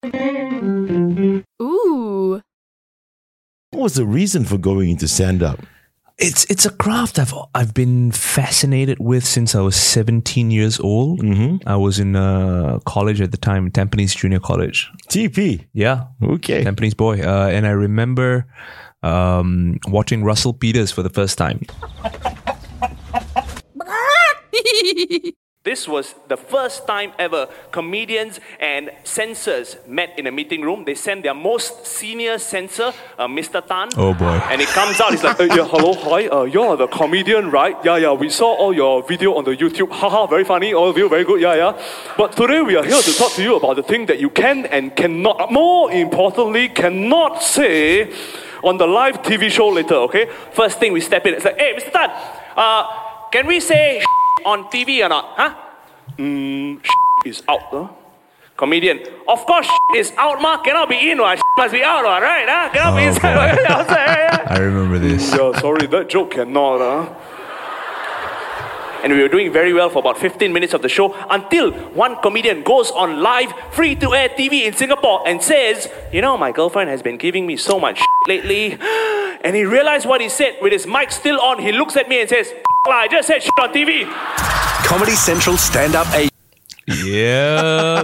Ooh. What was the reason for going into stand-up? It's a craft I've been fascinated with since I was 17 years old. Mm-hmm. I was in college at the time, Tampines Junior College. TP. Yeah. Okay. Tampines boy. And I remember watching Russell Peters for the first time. This was the first time ever comedians and censors met in a meeting room. They sent their most senior censor, Mr. Tan. Oh boy. And it comes out, he's like, Yeah, hello, hi, you're the comedian, right? Yeah, we saw all your video on the YouTube. Haha, very funny, all of you, very good, yeah. But today we are here to talk to you about the thing that you can and cannot, more importantly, cannot say on the live TV show later, okay? first thing we step in, it's like, hey, Mr. Tan, can we say on TV or not? Huh? Is out, huh? Comedian, of course is out, ma. Cannot be in, must be out, right? Huh? Cannot be Oh, inside, outside. I remember this. Yeah, sorry, that joke cannot, huh? And we were doing very well for about 15 minutes of the show until one comedian goes on live free-to-air TV in Singapore and says, you know, my girlfriend has been giving me so much lately. And he realized what he said with his mic still on. He looks at me and says, I just said on TV. Comedy Central Stand-Up A. Yeah.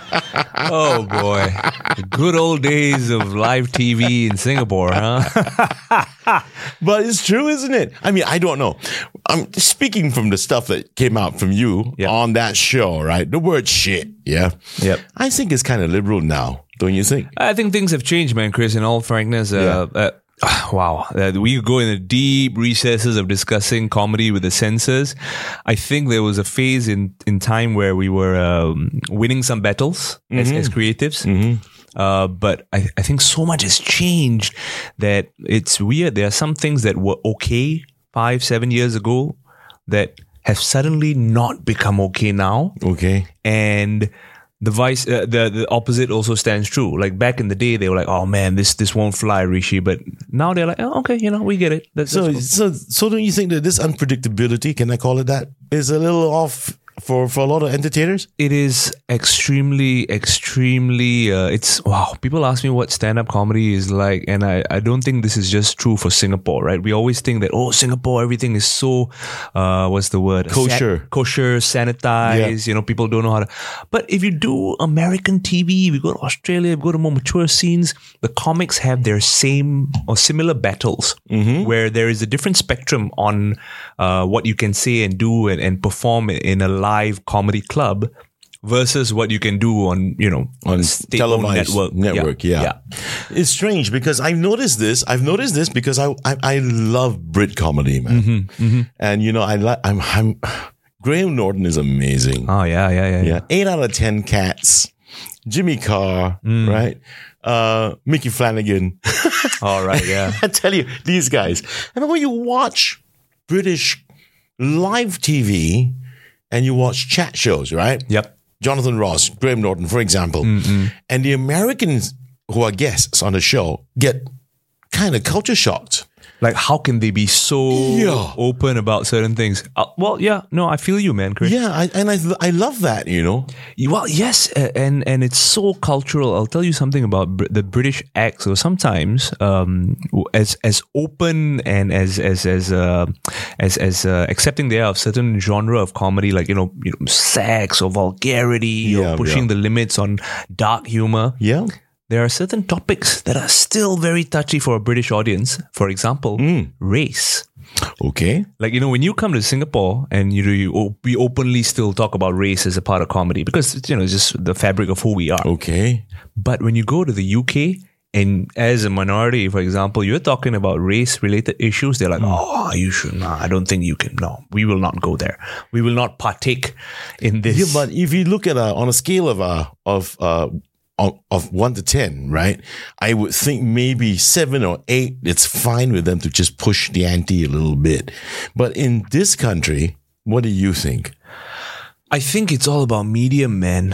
Oh boy. The good old days of live TV in Singapore, huh? But it's true, isn't it? I mean, I don't know. I'm speaking from the stuff that came out from you on that show, right? The word shit, yeah? Yep. I think it's kind of liberal now, don't you think? I think things have changed, man, Chris, in all frankness. Wow. We go in the deep recesses of discussing comedy with the censors. I think there was a phase in time where we were winning some battles as creatives. Mm-hmm. But I think so much has changed that it's weird. There are some things that were okay 5-7 years ago that have suddenly not become okay now. Okay. And the opposite also stands true. Like back in the day, they were like, "Oh man, this won't fly, Rishi." But now they're like, "Oh, okay, we get it." That's cool. So don't you think that this unpredictability, can I call it that, is a little off for a lot of entertainers? It is extremely, it's wow. People ask me what stand-up comedy is like, and I don't think this is just true for Singapore, right? We always think that, Singapore, everything is so, what's the word? Kosher, sanitized, people don't know how to. But if you do American TV, we go to Australia, we go to more mature scenes, the comics have their same or similar battles, where there is a different spectrum on what you can say and do and perform in a live comedy club versus what you can do on televised network. Yeah. It's strange because I've noticed this because I love Brit comedy, man. And Graham Norton is amazing. Oh yeah. 8 out of 10 cats. Jimmy Carr, right? Mickey Flanagan. All right, yeah. I tell you, these guys. And when you watch British live TV and you watch chat shows, right? Yep. Jonathan Ross, Graham Norton, for example. And the Americans who are guests on the show get kind of culture shocked. Like, how can they be so open about certain things? I feel you, man, Chris. Yeah, I love that, Well, yes, and it's so cultural. I'll tell you something about the British acts. So sometimes, as open and as accepting they are of certain genre of comedy, like sex or vulgarity or pushing the limits on dark humor. Yeah. There are certain topics that are still very touchy for a British audience. For example, race. Okay. Like, when you come to Singapore and we openly still talk about race as a part of comedy because, it's just the fabric of who we are. Okay. But when you go to the UK and as a minority, for example, you're talking about race-related issues, they're like, you should not. I don't think you can. No, we will not go there. We will not partake in this. Yeah, but if you look at on a scale of 1 to 10, right? I would think maybe 7 or 8, it's fine with them to just push the ante a little bit. But in this country, what do you think? I think it's all about medium, man.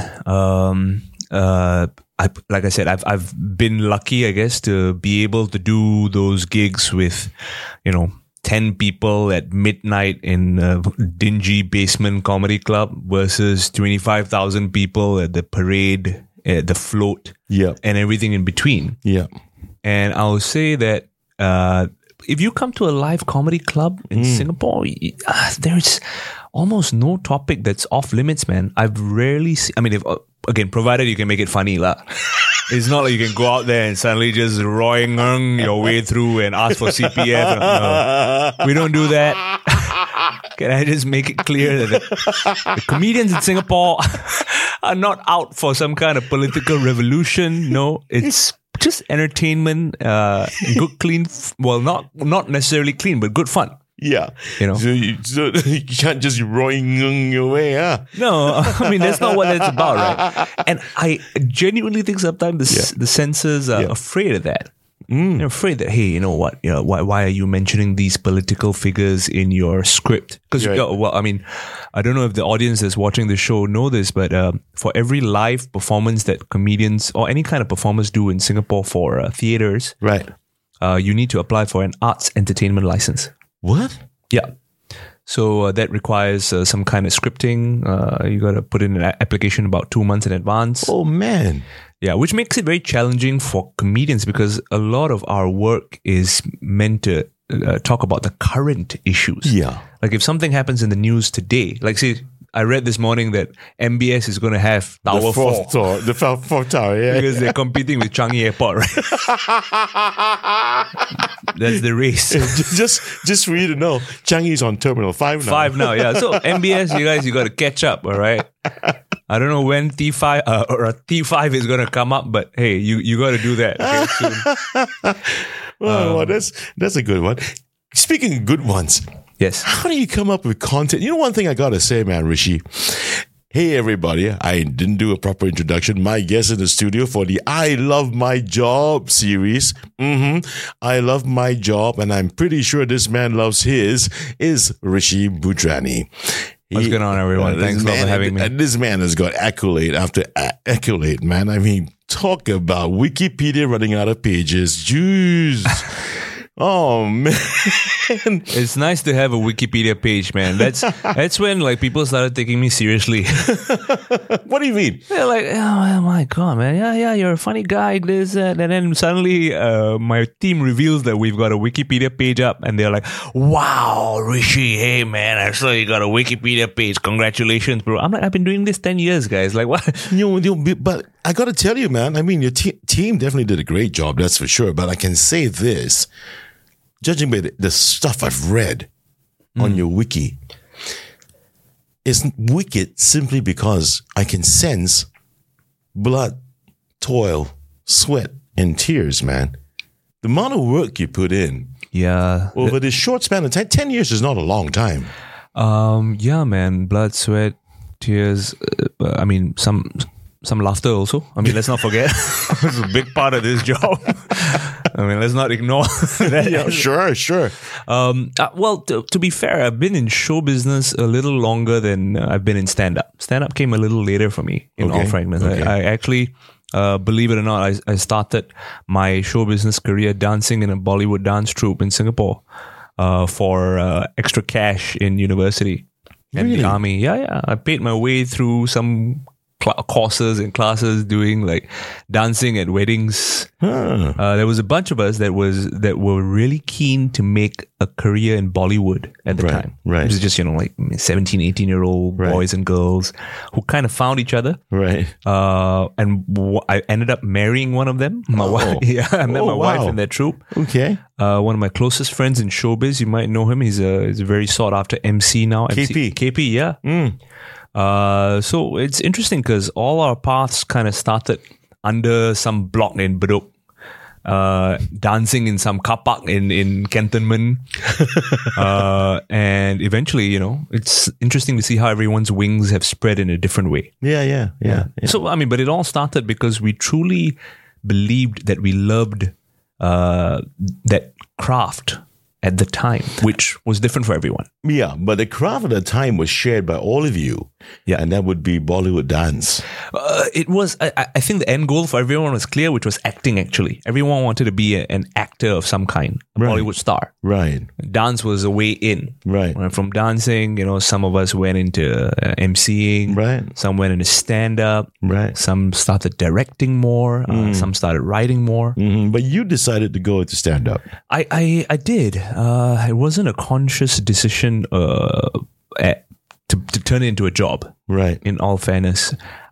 Like I said, I've been lucky, I guess, to be able to do those gigs with, 10 people at midnight in a dingy basement comedy club versus 25,000 people at the Parade the float, and everything in between. Yeah. And I'll say that if you come to a live comedy club in Singapore, there's almost no topic that's off limits, man. I've rarely seen, I mean, if, again, provided you can make it funny, lah. It's not like you can go out there and suddenly just roaring your way through and ask for CPF. No, we don't do that. Can I just make it clear that the comedians in Singapore are not out for some kind of political revolution? No, it's just entertainment, good, clean, well, not necessarily clean, but good fun. Yeah. You know? So you can't just roaring your way, huh? No, I mean, that's not what it's about, right? And I genuinely think sometimes the censors are afraid of that. They're afraid that, hey, you know what? You know, why are you mentioning these political figures in your script? Because, well, I mean, I don't know if the audience that's watching the show know this, but for every live performance that comedians or any kind of performers do in Singapore for theaters, right, you need to apply for an arts entertainment license. What? Yeah. So that requires some kind of scripting. You got to put in an application about 2 months in advance. Oh, man. Yeah, which makes it very challenging for comedians because a lot of our work is meant to talk about the current issues. Yeah. Like if something happens in the news today, like say, I read this morning that MBS is going to have Tower 4. The fourth tower, yeah. Because they're competing with Changi Airport, right? That's the race. just for you to know, Changi's on Terminal 5 now. 5 now, yeah. So MBS, you got to catch up, all right? I don't know when T5 or T5 is going to come up, but hey, you got to do that soon. Well, that's a good one. Speaking of good ones, yes. How do you come up with content? You know, one thing I got to say, man, Rishi. Hey, everybody. I didn't do a proper introduction. My guest in the studio for the I Love My Job series. I love my job, and I'm pretty sure this man loves his, is Rishi Budrani. What's going on, everyone? Thanks for having me. And this man has got accolade after accolade, man. I mean, talk about Wikipedia running out of pages. Jeez. Oh, man. It's nice to have a Wikipedia page, man. That's when like people started taking me seriously. What do you mean? They're like, oh my God, man. Yeah, you're a funny guy, this, that. And then suddenly my team reveals that we've got a Wikipedia page up and they're like, wow, Rishi, hey, man, I saw you got a Wikipedia page. Congratulations, bro. I'm like, I've been doing this 10 years, guys. Like, what? But I got to tell you, man, I mean, your team definitely did a great job, that's for sure. But I can say this. Judging by the stuff I've read on your wiki, it's wicked simply because I can sense blood, toil, sweat, and tears, man. The amount of work you put in over this short span of time, 10 years is not a long time. Yeah, man, blood, sweat, tears. I mean, some laughter also. I mean, let's not forget. It's a big part of this job. I mean, let's not ignore that. Yeah, sure. Well, to be fair, I've been in show business a little longer than I've been in stand-up. Stand-up came a little later for me, in all frankness. Okay. I actually, believe it or not, I started my show business career dancing in a Bollywood dance troupe in Singapore for extra cash in university and the army. Yeah. I paid my way through some courses and classes doing like dancing at weddings. There was a bunch of us that were really keen to make a career in Bollywood at the time. Right. It was just, like 17, 18-year-old boys and girls who kind of found each other. Right. And I ended up marrying one of them. My wife. Yeah, I met my wife in that troupe. Okay. One of my closest friends in showbiz, you might know him. He's a very sought after MC now. KP, yeah. So it's interesting because all our paths kind of started under some block in Bedok, dancing in some car park in Cantonment. And eventually, it's interesting to see how everyone's wings have spread in a different way. Yeah. So, I mean, but it all started because we truly believed that we loved that craft at the time, which was different for everyone. Yeah, but the craft at the time was shared by all of you. Yeah. And that would be Bollywood dance. It was, I think the end goal for everyone was clear, which was acting actually. Everyone wanted to be an actor of some kind, a Right. Bollywood star. Right. Dance was a way in. Right. And from dancing, some of us went into MCing. Right. Some went into stand-up. Right. Some started directing more. Some started writing more. Mhm. But you decided to go into stand-up. I did. It wasn't a conscious decision to turn it into a job. Right. In all fairness,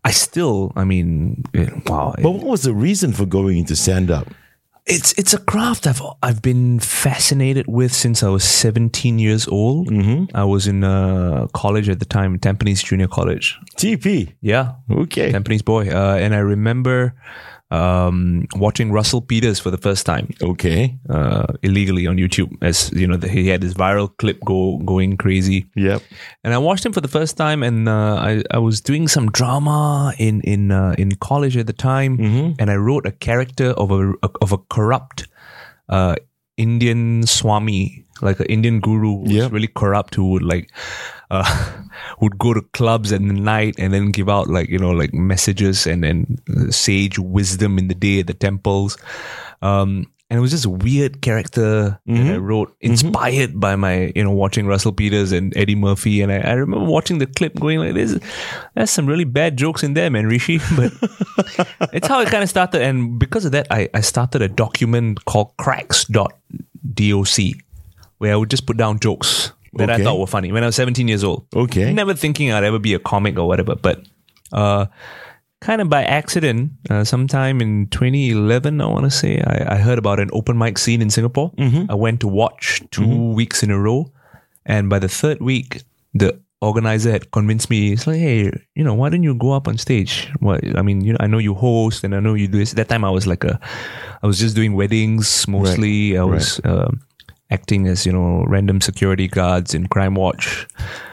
wow. But what was the reason for going into stand-up? It's a craft I've been fascinated with since I was 17 years old. I was in college at the time, Tampines Junior College. TP. Yeah. Okay. Tampines boy. And I remember watching Russell Peters for the first time. Okay. Illegally on YouTube, as he had this viral clip going crazy. Yep. And I watched him for the first time, and I was doing some drama in college at the time, and I wrote a character of a corrupt Indian Swami, like an Indian guru who was really corrupt, who would would go to clubs at night and then give out messages and then sage wisdom in the day at the temples. And it was just a weird character that I wrote, inspired by my, watching Russell Peters and Eddie Murphy. And I remember watching the clip going like this. There's some really bad jokes in there, man, Rishi. But it's how it kind of started. And because of that, I started a document called cracks.doc, where I would just put down jokes that I thought were funny when I was 17 years old. Okay. Never thinking I'd ever be a comic or whatever. But kind of by accident, sometime in 2011, I want to say, I heard about an open mic scene in Singapore. I went to watch 2 weeks in a row. And by the third week, the organizer had convinced me, it's like, hey, why don't you go up on stage? Well, I mean, I know you host and I know you do this. That time I was I was just doing weddings mostly. Right. I was acting as, random security guards in Crime Watch.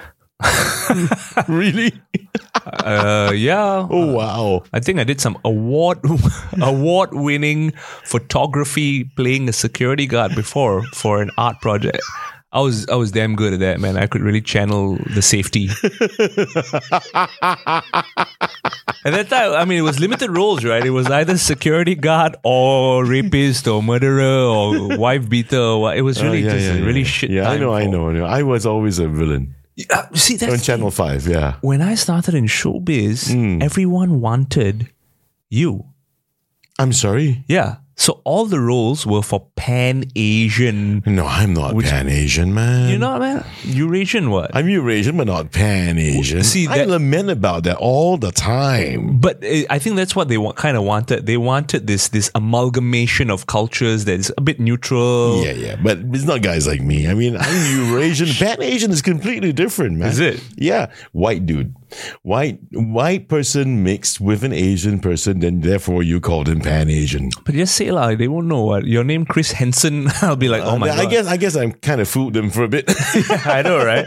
Really? Yeah. Oh, wow. I think I did some award-winning photography playing a security guard before for an art project. I was damn good at that, man. I could really channel the safety. At that time, I mean, it was limited roles, right? It was either security guard or rapist or murderer or wife beater. Or it was really really shit. Yeah, time I know. I was always a villain. See, that's on Channel 5, yeah. When I started in showbiz, everyone wanted you. I'm sorry? Yeah. So all the roles were for Pan-Asian. No, I'm not Pan-Asian, man. You're not, man? Eurasian what? I'm Eurasian, but not Pan-Asian. See, I lament about that all the time. But I think that's what they kind of wanted. They wanted this amalgamation of cultures that is a bit neutral. Yeah. But it's not guys like me. I mean, I'm Eurasian. Pan-Asian is completely different, man. Is it? Yeah. White dude. White person mixed with an Asian person, then therefore you called him Pan-Asian. But just say lah, they won't know what your name, Chris Henson. I'll be like, oh my god. I guess I kind of fooled them for a bit. I know, right?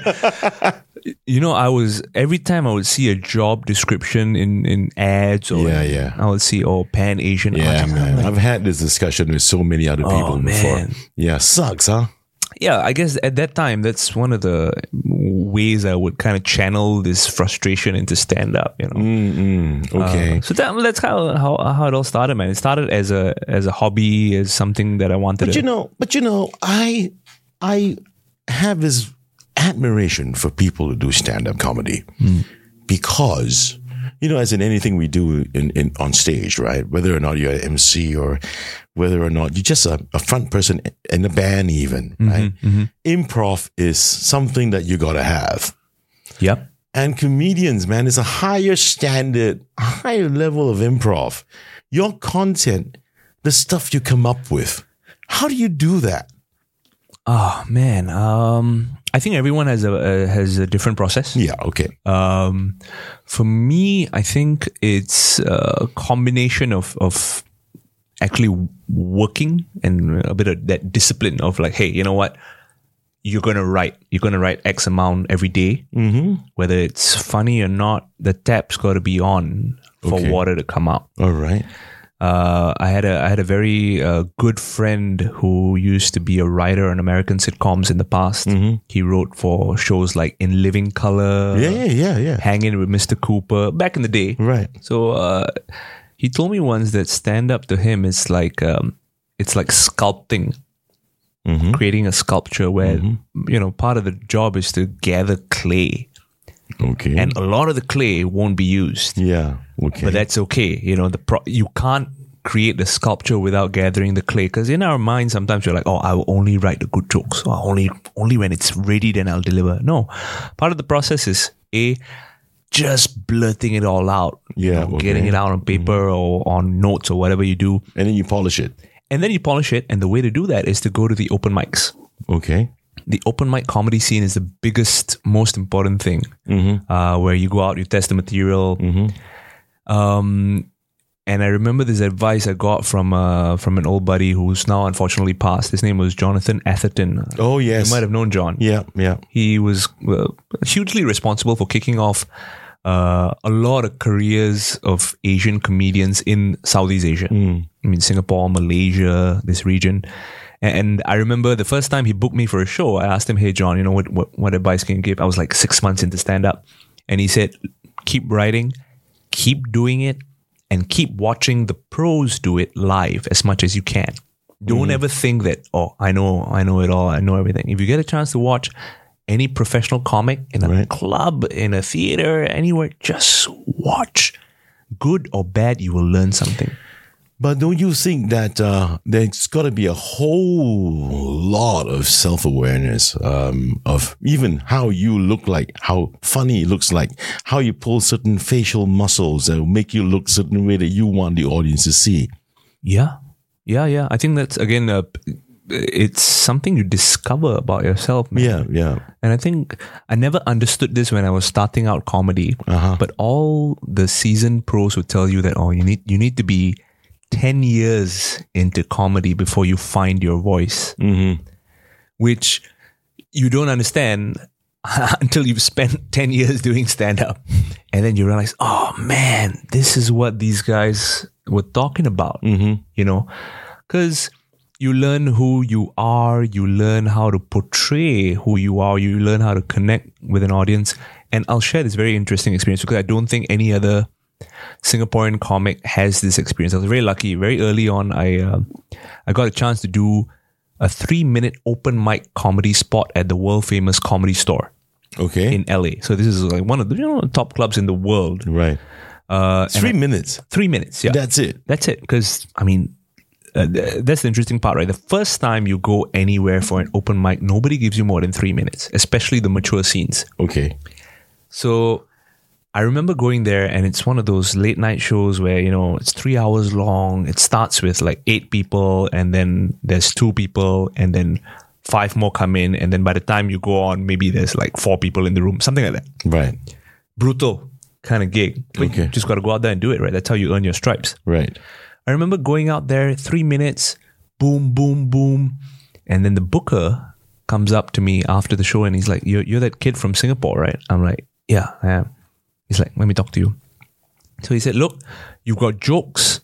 Every time I would see a job description in ads or I would see Pan-Asian. Yeah, man. I've had this discussion with so many other people before. Yeah, sucks, huh? Yeah, I guess at that time, that's one of the ways I would kind of channel this frustration into stand-up, Okay. So that's how it all started, man. It started as a hobby, as something that I wanted to... But I have this admiration for people who do stand-up comedy because... as in anything we do on stage, right? Whether or not you're an MC or whether or not you're just a front person in a band even, right? Improv is something that you gotta have. Yep. And comedians, man, is a higher standard, higher level of improv. Your content, the stuff you come up with, how do you do that? Oh, man. I think everyone has a different process. Yeah, okay. For me, I think it's a combination of actually working and a bit of that discipline of like, hey, you know what? You're going to write X amount every day. Whether it's funny or not, the tap's got to be on for water to come out. All right. I had a very good friend who used to be a writer on American sitcoms in the past. He wrote for shows like In Living Color, Hanging with Mr. Cooper back in the day. Right. So he told me once that stand-up to him is like sculpting, creating a sculpture where part of the job is to gather clay. Okay. And a lot of the clay won't be used. Yeah. Okay. But that's okay. You can't create the sculpture without gathering the clay. Because in our mind, sometimes you're like, I will only write the good jokes. Or only when it's ready, then I'll deliver. No. Part of the process is just blurting it all out. Yeah. Getting it out on paper or on notes or whatever you do. And then you polish it. And the way to do that is to go to the open mics. Okay. The open mic comedy scene is the biggest, most important thing. Where you go out, you test the material. And I remember this advice I got from an old buddy who's now unfortunately passed. His name was Jonathan Atherton. Oh, yes. You might have known John. Yeah. He was hugely responsible for kicking off a lot of careers of Asian comedians in Southeast Asia. I mean, Singapore, Malaysia, this region. And I remember the first time he booked me for a show, I asked him, hey, John, what advice can you give? I was like 6 months into stand-up. And he said, keep writing, keep doing it, and keep watching the pros do it live as much as you can. Don't ever think that, I know it all, I know everything. If you get a chance to watch any professional comic in a club, in a theater, anywhere, just watch. Good or bad, you will learn something. But don't you think that there's got to be a whole lot of self-awareness of even how you look like, how funny it looks like, how you pull certain facial muscles that will make you look certain way that you want the audience to see? Yeah. I think that's, again, it's something you discover about yourself, man. Yeah. And I think I never understood this when I was starting out comedy, but all the seasoned pros would tell you that, you need to be 10 years into comedy before you find your voice, which you don't understand until you've spent 10 years doing stand-up. And then you realize, oh man, this is what these guys were talking about, because you learn who you are, you learn how to portray who you are, you learn how to connect with an audience. And I'll share this very interesting experience because I don't think any other Singaporean comic has this experience. I was very lucky. Very early on, I got a chance to do a 3-minute open mic comedy spot at the world famous Comedy Store. Okay. In LA. So this is like one of the top clubs in the world. Right. 3 minutes. 3 minutes. Yeah. That's it. Because that's the interesting part, right? The first time you go anywhere for an open mic, nobody gives you more than 3 minutes, especially the mature scenes. Okay. So I remember going there, and it's one of those late night shows where, it's 3 hours long. It starts with like 8 people, and then there's 2 people, and then 5 more come in. And then by the time you go on, maybe there's like 4 people in the room, something like that. Right. Brutal kind of gig. But you just got to go out there and do it, right? That's how you earn your stripes. Right. I remember going out there, 3 minutes, boom, boom, boom. And then the booker comes up to me after the show, and he's like, you're that kid from Singapore, right? I'm like, yeah, I am. He's like, let me talk to you. So he said, look, you've got jokes,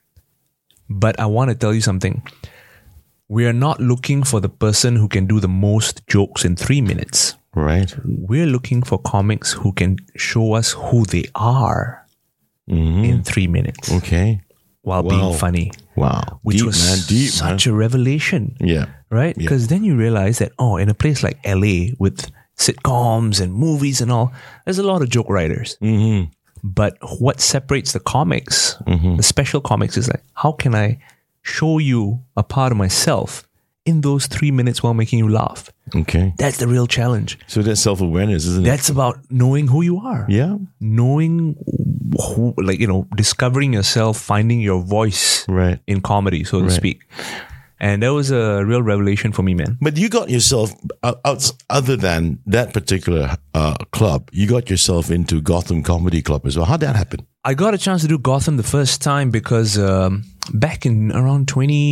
but I want to tell you something. We are not looking for the person who can do the most jokes in 3 minutes. Right. We're looking for comics who can show us who they are in 3 minutes. Okay. While being funny. Wow. Which was such a revelation. Yeah. Right? Because then you realize that, in a place like LA with sitcoms and movies and all, there's a lot of joke writers. But what separates the comics, the special comics, is like, how can I show you a part of myself in those 3 minutes while making you laugh? Okay. That's the real challenge. So that's self-awareness, isn't it? That's about knowing who you are. Yeah. Knowing who, discovering yourself, finding your voice in comedy, so to speak. And that was a real revelation for me, man. But you got yourself, other than that particular club, you got yourself into Gotham Comedy Club as well. How'd that happen? I got a chance to do Gotham the first time because back in around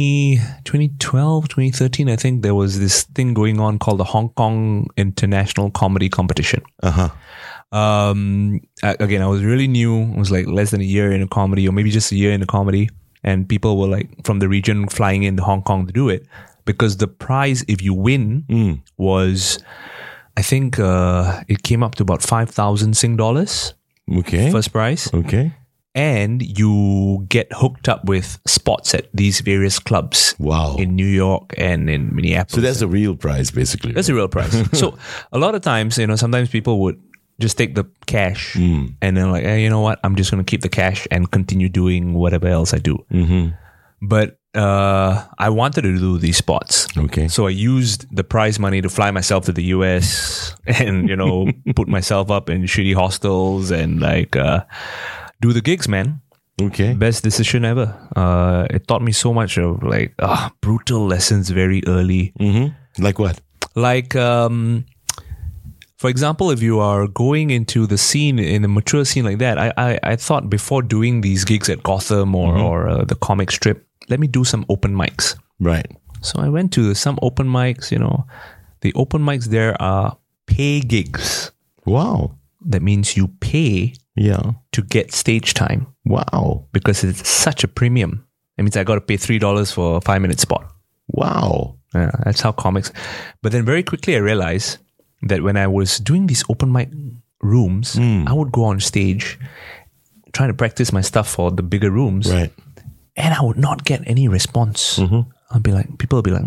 2012, 2013, I think, there was this thing going on called the Hong Kong International Comedy Competition. Again, I was really new. I was like less than a year into comedy, or maybe just a year into comedy. and people were like from the region flying into Hong Kong to do it, because the prize, if you win, was, I think it came up to about 5,000 Sing dollars. Okay. First prize. Okay. And you get hooked up with spots at these various clubs. Wow. In New York and in Minneapolis. So that's the real prize, basically. That's the real prize. So a lot of times, sometimes people would just take the cash and then like, hey, you know what? I'm just going to keep the cash and continue doing whatever else I do. Mm-hmm. But I wanted to do these spots. Okay. So I used the prize money to fly myself to the US and, put myself up in shitty hostels and like do the gigs, man. Okay. Best decision ever. It taught me so much of like brutal lessons very early. Mm-hmm. Like what? Like, for example, if you are going into the scene, in a mature scene like that, I thought before doing these gigs at Gotham or the comic strip, let me do some open mics. Right. So I went to some open mics, The open mics there are pay gigs. Wow. That means you pay to get stage time. Wow. Because it's such a premium. It means I got to pay $3 for a 5-minute spot. Wow. Yeah, that's how comics. But then very quickly I realized that when I was doing these open mic rooms, I would go on stage trying to practice my stuff for the bigger rooms. Right. And I would not get any response. I'd be like, people would be like,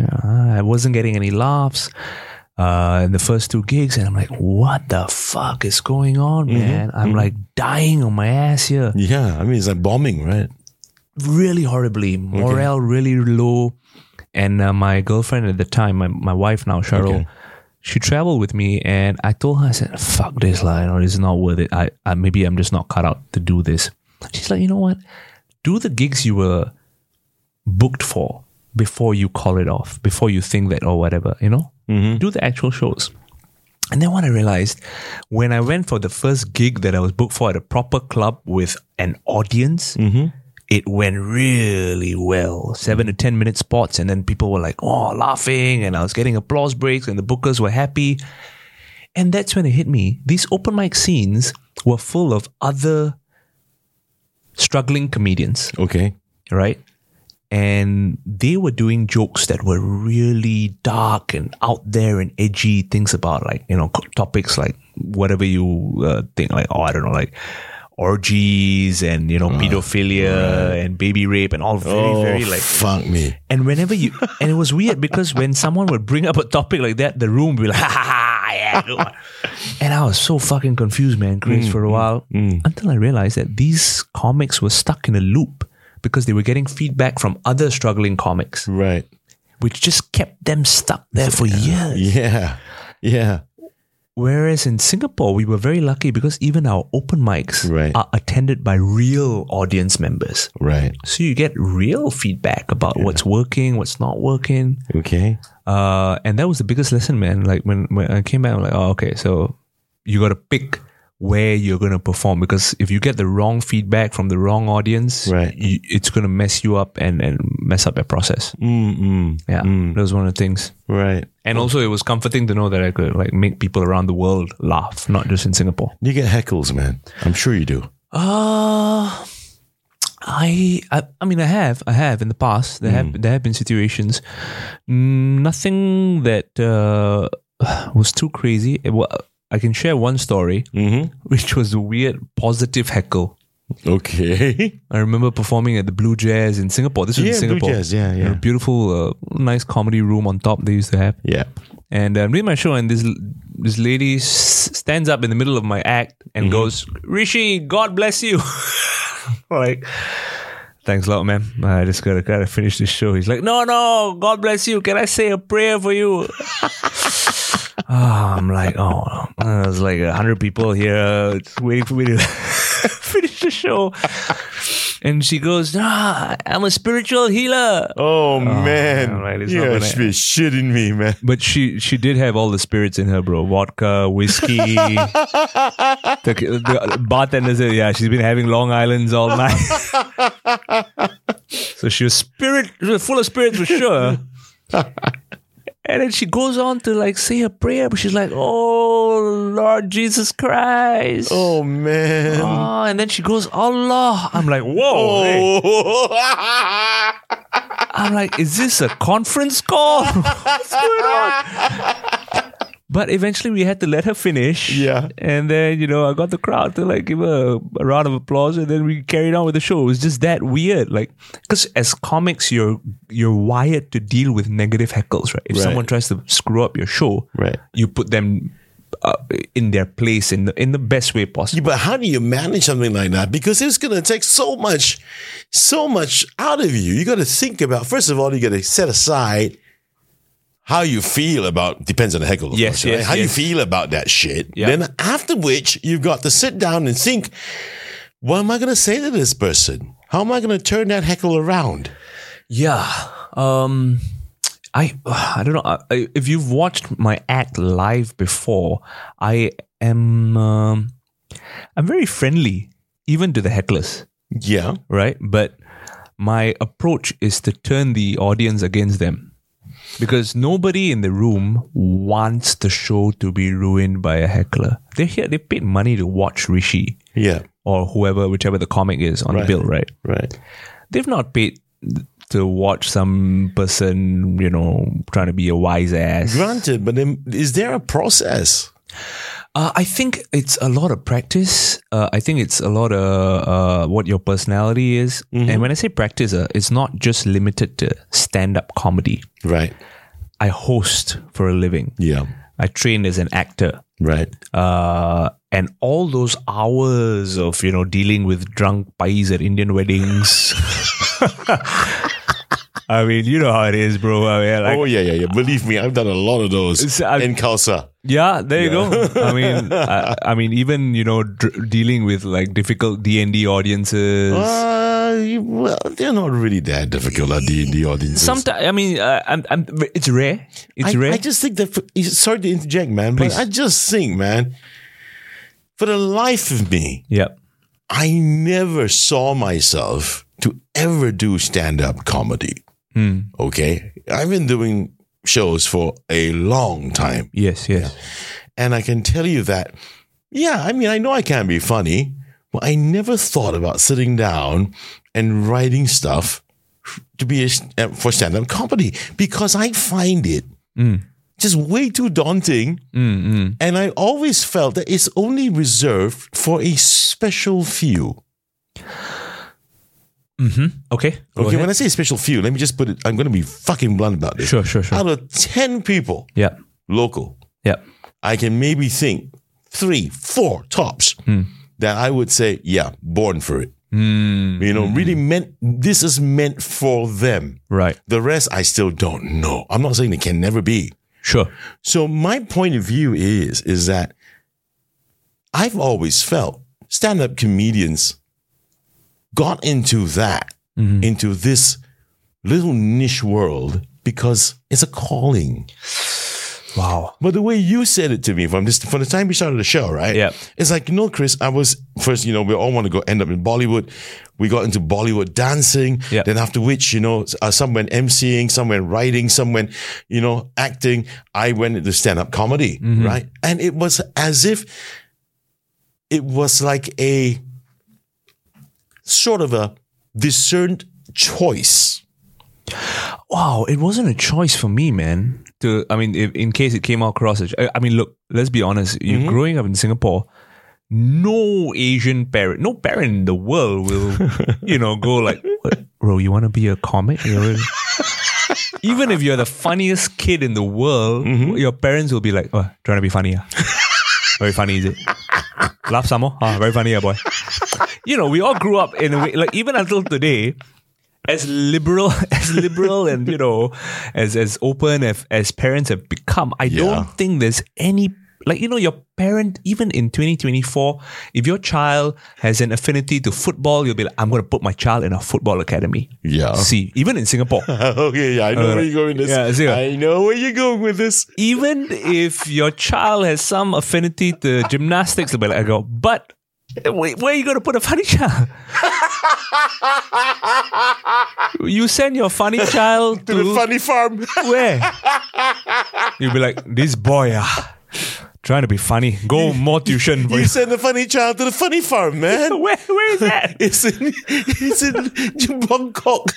I wasn't getting any laughs in the first 2 gigs. And I'm like, what the fuck is going on, man? I'm like dying on my ass here. Yeah. I mean, it's like bombing, right? Really horribly. Morale really low. And my girlfriend at the time, my wife now, Cheryl, she traveled with me, and I told her, I said, fuck this, this is not worth it. I maybe I'm just not cut out to do this. She's like, you know what? Do the gigs you were booked for before you call it off, before you think that or whatever, Do the actual shows. And then what I realized, when I went for the first gig that I was booked for at a proper club with an audience, it went really well. 7 to 10 minute spots, and then people were like, laughing, and I was getting applause breaks, and the bookers were happy. And that's when it hit me. These open mic scenes were full of other struggling comedians. Okay. Right? And they were doing jokes that were really dark and out there and edgy, things about like, topics like whatever you think, like, I don't know, like orgies and, pedophilia and baby rape and all very like... fuck me. And whenever and it was weird because when someone would bring up a topic like that, the room would be like, ha ha ha, yeah, go on. And I was so fucking confused, man, Chris, for a while, until I realized that these comics were stuck in a loop because they were getting feedback from other struggling comics. Right. Which just kept them stuck there for years. Yeah. Yeah. Whereas in Singapore, we were very lucky because even our open mics are attended by real audience members. Right. So you get real feedback about what's working, what's not working. Okay. And that was the biggest lesson, man. Like when I came back, I'm like, okay, so you got to pick where you're going to perform, because if you get the wrong feedback from the wrong audience, it's going to mess you up and mess up your process. That was one of the things. Right. And also it was comforting to know that I could like make people around the world laugh, not just in Singapore. You get heckles, man. I'm sure you do. I mean, I have in the past. There have been situations. Nothing that was too crazy. I can share one story, which was a weird positive heckle. Okay. I remember performing at the Blue Jazz in Singapore. This was in Singapore. Blue Jazz, yeah. A beautiful, nice comedy room on top they used to have. Yeah. And I'm doing my show, and this lady stands up in the middle of my act and goes, "Rishi, God bless you." Like, thanks a lot, man. I just gotta finish this show. He's like, no, God bless you. Can I say a prayer for you? I'm like, there's like 100 people here just waiting for me to finish the show. And she goes, I'm a spiritual healer. Oh man. Right, you're shitting me, man. But she did have all the spirits in her, bro. Vodka, whiskey. the bartender said, she's been having Long Island's all night. So she was full of spirits for sure. And then she goes on to like say a prayer, but she's like, "Oh Lord Jesus Christ." Oh man. Oh, and then she goes, "Allah." I'm like, whoa. Hey. I'm like, is this a conference call? What's going on? But eventually we had to let her finish. Yeah. And then, I got the crowd to like give her a round of applause, and then we carried on with the show. It was just that weird. Like, because as comics, you're wired to deal with negative heckles, right? If someone tries to screw up your show, you put them in their place in the best way possible. Yeah, but how do you manage something like that? Because it's going to take so much out of you. You got to think about, first of all, you got to set aside how you feel about, depends on the heckle. Yes, right? yes. How you feel about that shit. Yeah. Then after which, you've got to sit down and think, what am I going to say to this person? How am I going to turn that heckle around? Yeah. I don't know. If you've watched my act live before, I'm very friendly, even to the hecklers. Yeah. Right? But my approach is to turn the audience against them. Because nobody in the room wants the show to be ruined by a heckler. They're here, they paid money to watch Rishi. Yeah. Or whichever the comic is on the bill, right? Right. They've not paid to watch some person, trying to be a wise ass. Granted, but then is there a process? I think it's a lot of practice. I think it's a lot of what your personality is. Mm-hmm. And when I say practice, it's not just limited to stand-up comedy. Right. I host for a living. Yeah. I train as an actor. Right. And all those hours of, dealing with drunk pais at Indian weddings. I mean, you know how it is, bro. I mean, yeah. Believe me, I've done a lot of those in Khalsa. Yeah, there you go. I mean, even dealing with like difficult D&D audiences. Well, they're not really that difficult at D&D audiences. Sometimes, I mean, it's rare. It's rare. I just think that. Sorry to interject, man, but I just think, man, for the life of me, I never saw myself to ever do stand-up comedy. Okay, I've been doing shows for a long time. Yes. And I can tell you that, I mean, I know I can be funny, but I never thought about sitting down and writing stuff to be for stand-up comedy, because I find it just way too daunting. And I always felt that it's only reserved for a special few. Okay. When I say special few, let me just put it, I'm going to be fucking blunt about this. Sure. Out of 10 people, local, I can maybe think 3, 4 tops that I would say, born for it. Really this is meant for them. Right. The rest, I still don't know. I'm not saying it can never be. Sure. So my point of view is that I've always felt stand-up comedians got into into this little niche world because it's a calling. Wow. But the way you said it to me from the time we started the show, right? Yeah. It's like, Chris, I was first, we all want to end up in Bollywood. We got into Bollywood dancing. Yeah. Then after which, some went MCing, some went writing, some went, acting. I went into stand-up comedy, right? And it was as if it was like a sort of a discerned choice. Wow, it wasn't a choice for me, man. In case it came across, look, let's be honest. You're growing up in Singapore. No Asian parent, no parent in the world will, go like, bro, you want to be a comic? Even if you're the funniest kid in the world, your parents will be like, oh, trying to be funny. Very funny, is it? Laugh some more? Very funny, boy. We all grew up in a way, like even until today, as liberal and, as open as parents have become, I don't think there's any, your parent, even in 2024, if your child has an affinity to football, you'll be like, I'm going to put my child in a football academy. Yeah. See, even in Singapore. Okay, I know where you're going with this. I know where you're going with this. Even if your child has some affinity to gymnastics, they'll be like, but where are you going to put a funny child? You send your funny child to the funny farm. Where? You'll be like, this boy, trying to be funny. Go more tuition. You send the funny child to the funny farm, man. Where is that? It's in Bangkok.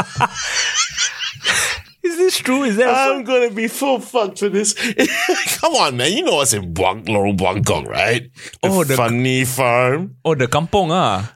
Is this true? Is that I'm gonna be full fucked for this. Come on, man. You know what's in Bangkok, right? The funny farm. Oh, the kampong,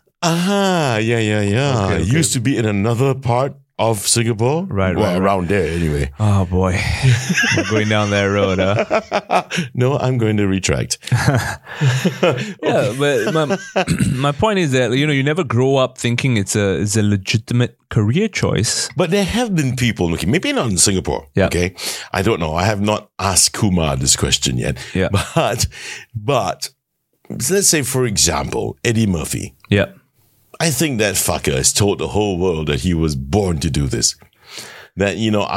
Yeah. Okay. It used to be in another part of Singapore. Right. Around there, anyway. Oh, boy. I'm going down that road, No, I'm going to retract. Yeah, but my point is that, you never grow up thinking it's a legitimate career choice. But there have been people looking, maybe not in Singapore. Yeah. Okay. I don't know. I have not asked Kumar this question yet. Yeah. But let's say, for example, Eddie Murphy. Yeah. I think that fucker has told the whole world that he was born to do this. That,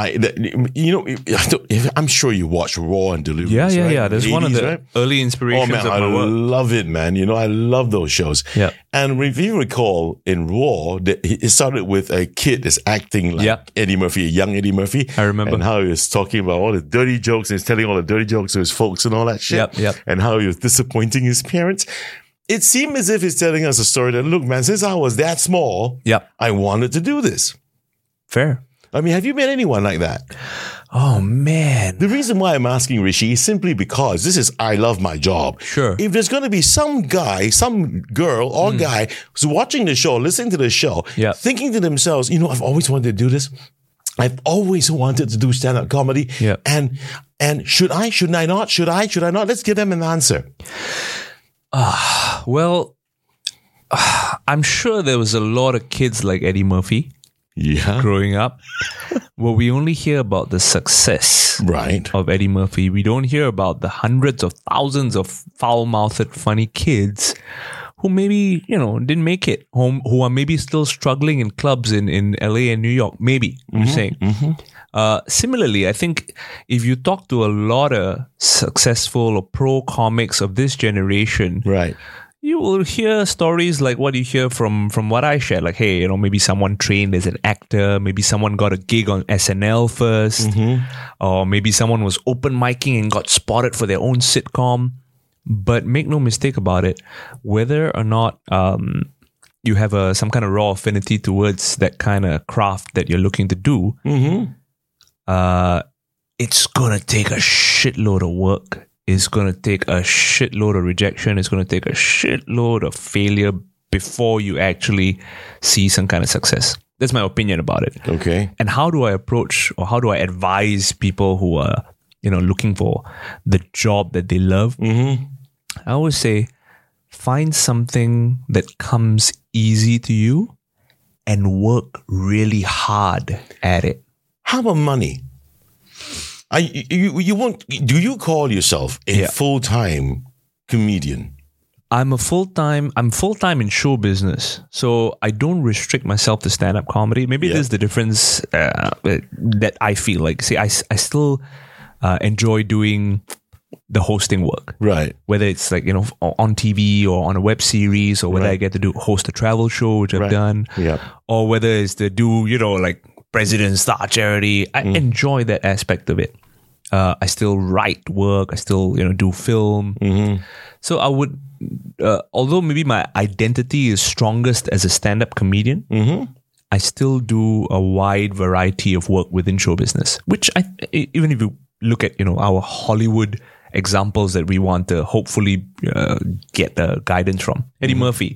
I'm sure you watch Raw and Delirious. Yeah. That's 80s, one of the right? early inspirations of my work. I love it, man. I love those shows. Yeah. And if you recall, in Raw, it started with a kid that's acting like Eddie Murphy, a young Eddie Murphy. I remember. And how he was talking about all the dirty jokes and he's telling all the dirty jokes to his folks and all that shit. Yep. And how he was disappointing his parents. It seemed as if he's telling us a story that, look, man, since I was that small, I wanted to do this. Fair. I mean, have you met anyone like that? Oh, man. The reason why I'm asking Rishi is simply because this is I love my job. Sure. If there's going to be some guy, some girl or guy who's watching the show, listening to the show, thinking to themselves, I've always wanted to do this. I've always wanted to do stand-up comedy. Yeah. And should I not? Let's give them an answer. Well, I'm sure there was a lot of kids like Eddie Murphy growing up, where we only hear about the success of Eddie Murphy. We don't hear about the hundreds of thousands of foul-mouthed, funny kids who maybe, didn't make it home, who are maybe still struggling in clubs in LA and New York. Maybe, I'm saying. Similarly, I think if you talk to a lot of successful or pro comics of this generation, you will hear stories like what you hear from what I shared. Like, hey, maybe someone trained as an actor, maybe someone got a gig on SNL first, or maybe someone was open micing and got spotted for their own sitcom. But make no mistake about it, whether or not you have some kind of raw affinity towards that kind of craft that you're looking to do, it's gonna take a shitload of work. It's gonna take a shitload of rejection. It's gonna take a shitload of failure before you actually see some kind of success. That's my opinion about it. Okay. And how do I approach, or how do I advise people who are, looking for the job that they love? I always say, find something that comes easy to you and work really hard at it. How about money? Do you call yourself a full-time comedian? I'm full-time in show business. So I don't restrict myself to stand-up comedy. Maybe there's the difference that I feel like. See, I still enjoy doing the hosting work. Right. Whether it's like, on TV or on a web series, or whether I get to host a travel show, which I've done. Or whether it's to do, like President Star Charity. I enjoy that aspect of it. I still write work. I still, do film. So I would, although maybe my identity is strongest as a stand-up comedian, I still do a wide variety of work within show business, which even if you look at, our Hollywood examples that we want to hopefully get the guidance from. Eddie Murphy.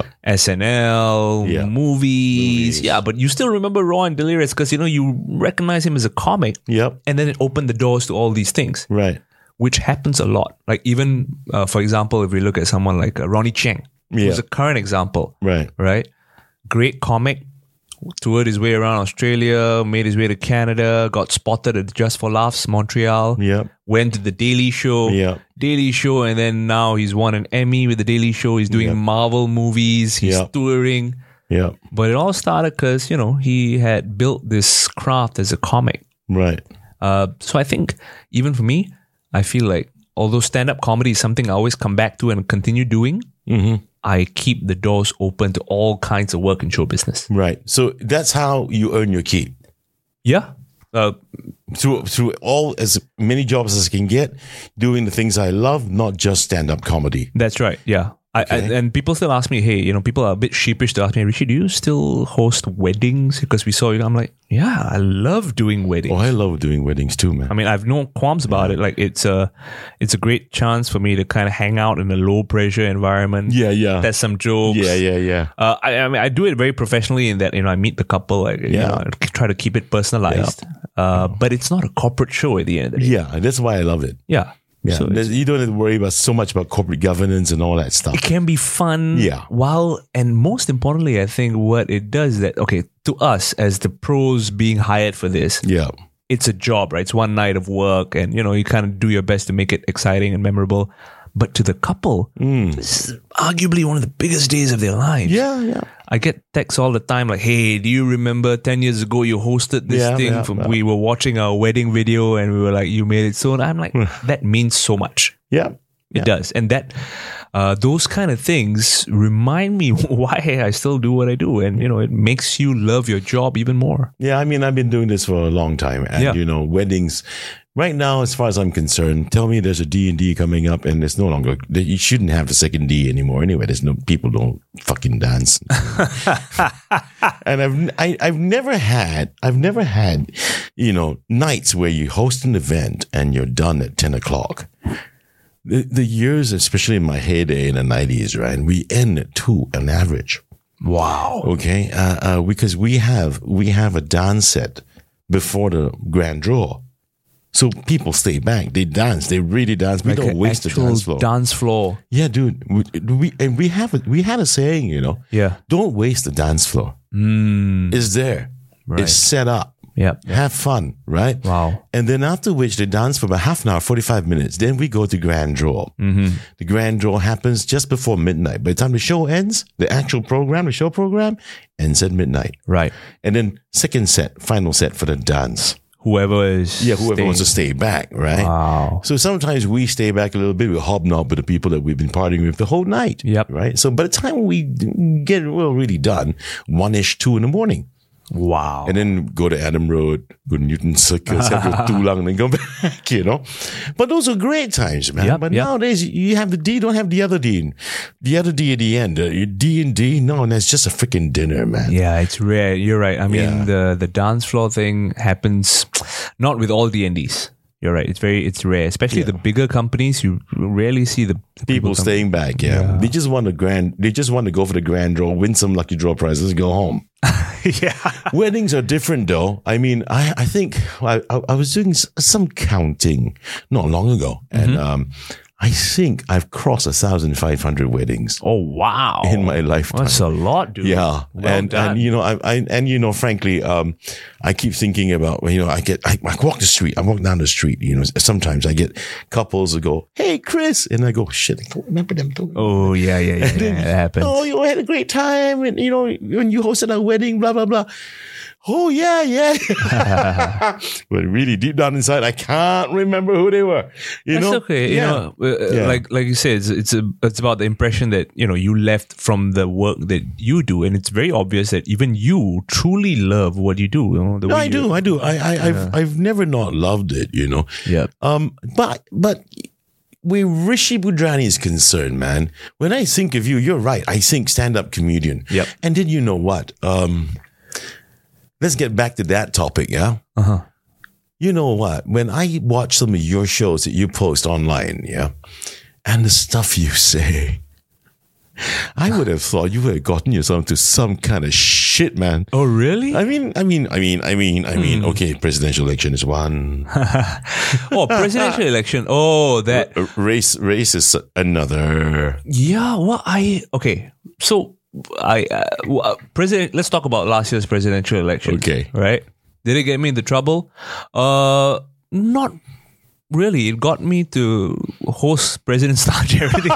SNL, movies. Yeah, but you still remember Raw and Delirious because, you recognize him as a comic. And then it opened the doors to all these things. Right. Which happens a lot. Like even, for example, if we look at someone like Ronnie Cheng, who's a current example. Right? Great comic. Toured his way around Australia, made his way to Canada, got spotted at Just for Laughs, Montreal. Went to the Daily Show. Daily Show, and then now he's won an Emmy with the Daily Show. He's doing Marvel movies. He's touring. But it all started because, he had built this craft as a comic. Right. So I think, even for me, I feel like, although stand-up comedy is something I always come back to and continue doing, I keep the doors open to all kinds of work in show business. Right. So that's how you earn your keep. Yeah. through all as many jobs as I can get, doing the things I love, not just stand-up comedy. That's right. Yeah. And people still ask me, hey, people are a bit sheepish to ask me, Rishi, do you still host weddings? Because we saw you. I'm like, yeah, I love doing weddings. Oh, I love doing weddings too, man. I mean, I've no qualms about it. Like, it's a great chance for me to kind of hang out in a low pressure environment. Yeah. There's some jokes. Yeah. I mean, I do it very professionally in that, I meet the couple, I try to keep it personalized. But it's not a corporate show at the end of the day. Yeah, that's why I love it. Yeah. Yeah, so you don't have to worry about so much about corporate governance and all that stuff. It can be fun. Yeah. And most importantly, I think what it does is that, okay, to us as the pros being hired for this, it's a job, right? It's one night of work and, you kind of do your best to make it exciting and memorable. But to the couple, this is arguably one of the biggest days of their lives. Yeah. I get texts all the time like, hey, do you remember 10 years ago you hosted this thing? We were watching our wedding video and we were like, you made it so. And I'm like, that means so much. Yeah. It does. And that those kind of things remind me why I still do what I do. And, it makes you love your job even more. Yeah, I mean, I've been doing this for a long time. And, weddings... Right now, as far as I'm concerned, tell me there's a D&D coming up and it's no longer, you shouldn't have the second D anymore anyway. People don't fucking dance. And I've never had, nights where you host an event and you're done at 10 o'clock. The years, especially in my heyday in the 90s, right? We end at 2 on average. Wow. Okay. Because we have a dance set before the grand draw. So people stay back. They dance. They really dance. We don't waste the dance floor. Yeah, dude. We had a saying, Yeah. Don't waste the dance floor. It's there. Right. It's set up. Yeah. Have fun, right? Wow. And then after which they dance for about half an hour, 45 minutes. Then we go to grand draw. Mm-hmm. The grand draw happens just before midnight. By the time the show ends, the show program ends at midnight. Right. And then final set for the dance. Whoever wants to stay back, right? Wow. So sometimes we stay back a little bit. We hobnob with the people that we've been partying with the whole night. Yep. Right? So by the time we get really done, 1-ish, 2 in the morning. Wow. And then go to Adam Road, go to Newton Circus, have a Tulang, and then go back, But those are great times, man. Nowadays, you have the D, don't have the other D. The other D at the end. D and D, no, and that's just a freaking dinner, man. Yeah, it's rare. You're right. I mean, the dance floor thing happens not with all D&Ds. You're right. It's rare, especially the bigger companies. You rarely see the people staying back. Yeah. They just want to go for the grand draw, win some lucky draw prizes, and go home. Yeah. Weddings are different, though. I mean, I think I was doing some counting not long ago, and I think I've crossed 1,500 weddings. Oh wow! In my lifetime, that's a lot, dude. Yeah, well done. Frankly, I keep thinking about I walk the street. I walk down the street. Sometimes I get couples that go, "Hey, Chris," and I go, "Shit, I don't remember them." Oh yeah, it happens. Oh, you had a great time, and when you hosted our wedding, blah blah blah. Oh yeah. But really deep down inside, I can't remember who they were. That's okay. Like you said, it's about the impression that you left from the work that you do, and it's very obvious that even you truly love what you do. I do. I've never not loved it. Yeah. But where Rishi Budrani is concerned, man, when I think of you, you're right. I think stand-up comedian. Yep. And then you know what? Let's get back to that topic, yeah? Uh-huh. You know what? When I watch some of your shows that you post online, yeah, and the stuff you say, I would have thought you would have gotten yourself to some kind of shit, man. Oh, really? I mean, okay, presidential election is one. Presidential election. Oh, that. Race is another. Yeah, so let's talk about last year's presidential election. Okay. Right? Did it get me into trouble? Not really. It got me to host President Star Charity.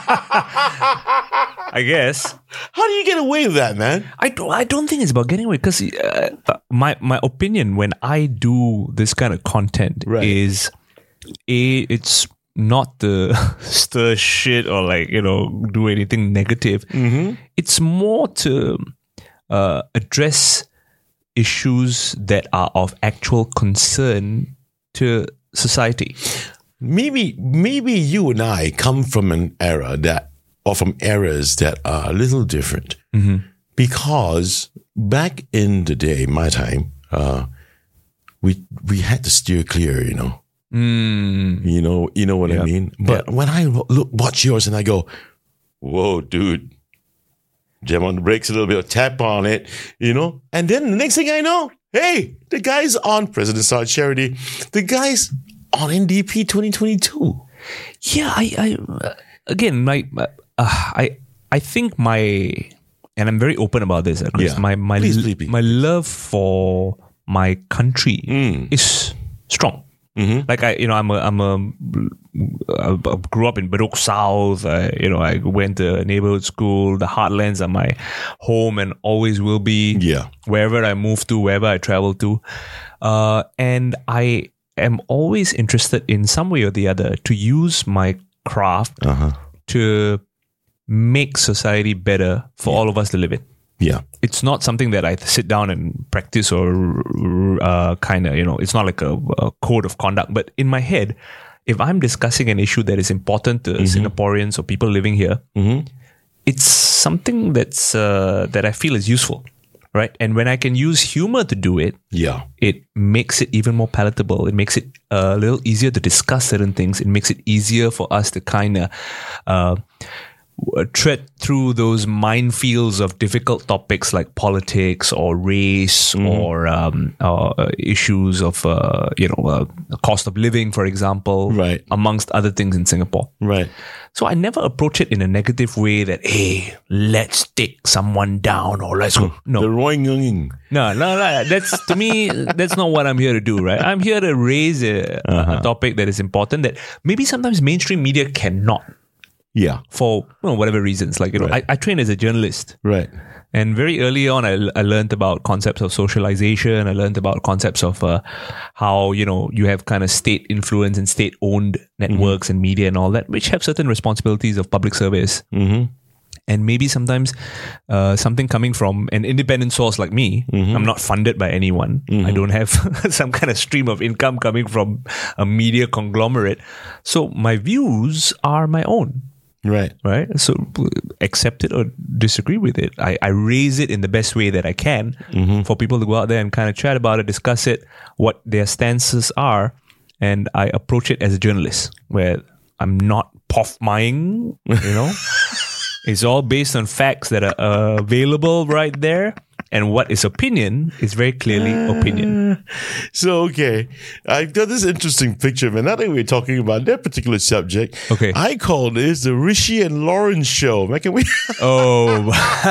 I guess. How do you get away with that, man? I don't think it's about getting away, because my opinion when I do this kind of content is it's not to stir shit or do anything negative. Mm-hmm. It's more to address issues that are of actual concern to society. Maybe you and I come from an era from eras that are a little different. Because back in the day, my time, we had to steer clear, you know. You know what I mean? But when I watch yours and I go, whoa, dude, jam on the brakes a little bit, tap on it, you know? And then the next thing I know, hey, the guy's on President Star Charity. The guy's on NDP 2022. Yeah, I think and I'm very open about this, Chris. Yeah. My Please. my love for my country is strong. Like I grew up in Bedok South. I went to a neighborhood school. The heartlands are my home and always will be. Yeah. Wherever I move to, wherever I travel to, and I am always interested in some way or the other to use my craft to make society better for all of us to live in. Yeah. It's not something that I sit down and practice or it's not like a code of conduct. But in my head, if I'm discussing an issue that is important to Singaporeans or people living here, it's something that's that I feel is useful, right? And when I can use humor to do it, it makes it even more palatable. It makes it a little easier to discuss certain things. It makes it easier for us to kind of tread through those minefields of difficult topics like politics or race or issues of cost of living, for example, right, amongst other things in Singapore. Right. So I never approach it in a negative way that, hey, let's take someone down or let's go. No. The Roy Nging. No. That's, to me, that's not what I'm here to do, right? I'm here to raise a topic that is important that maybe sometimes mainstream media cannot. Yeah. For whatever reasons. Like, right. I trained as a journalist. Right. And very early on, I learned about concepts of socialization. I learned about concepts of how, you have kind of state influence and state-owned networks and media and all that, which have certain responsibilities of public service. And maybe sometimes something coming from an independent source like me, I'm not funded by anyone. I don't have some kind of stream of income coming from a media conglomerate. So my views are my own. Right. So accept it or disagree with it. I raise it in the best way that I can for people to go out there and kind of chat about it, discuss it, what their stances are. And I approach it as a journalist where I'm not pof-mying, It's all based on facts that are available right there. And what is opinion is very clearly opinion. So, okay. I've got this interesting picture, man. Now that we're talking about that particular subject, okay, I call this the Rishi and Lawrence show. Man, can we? Oh.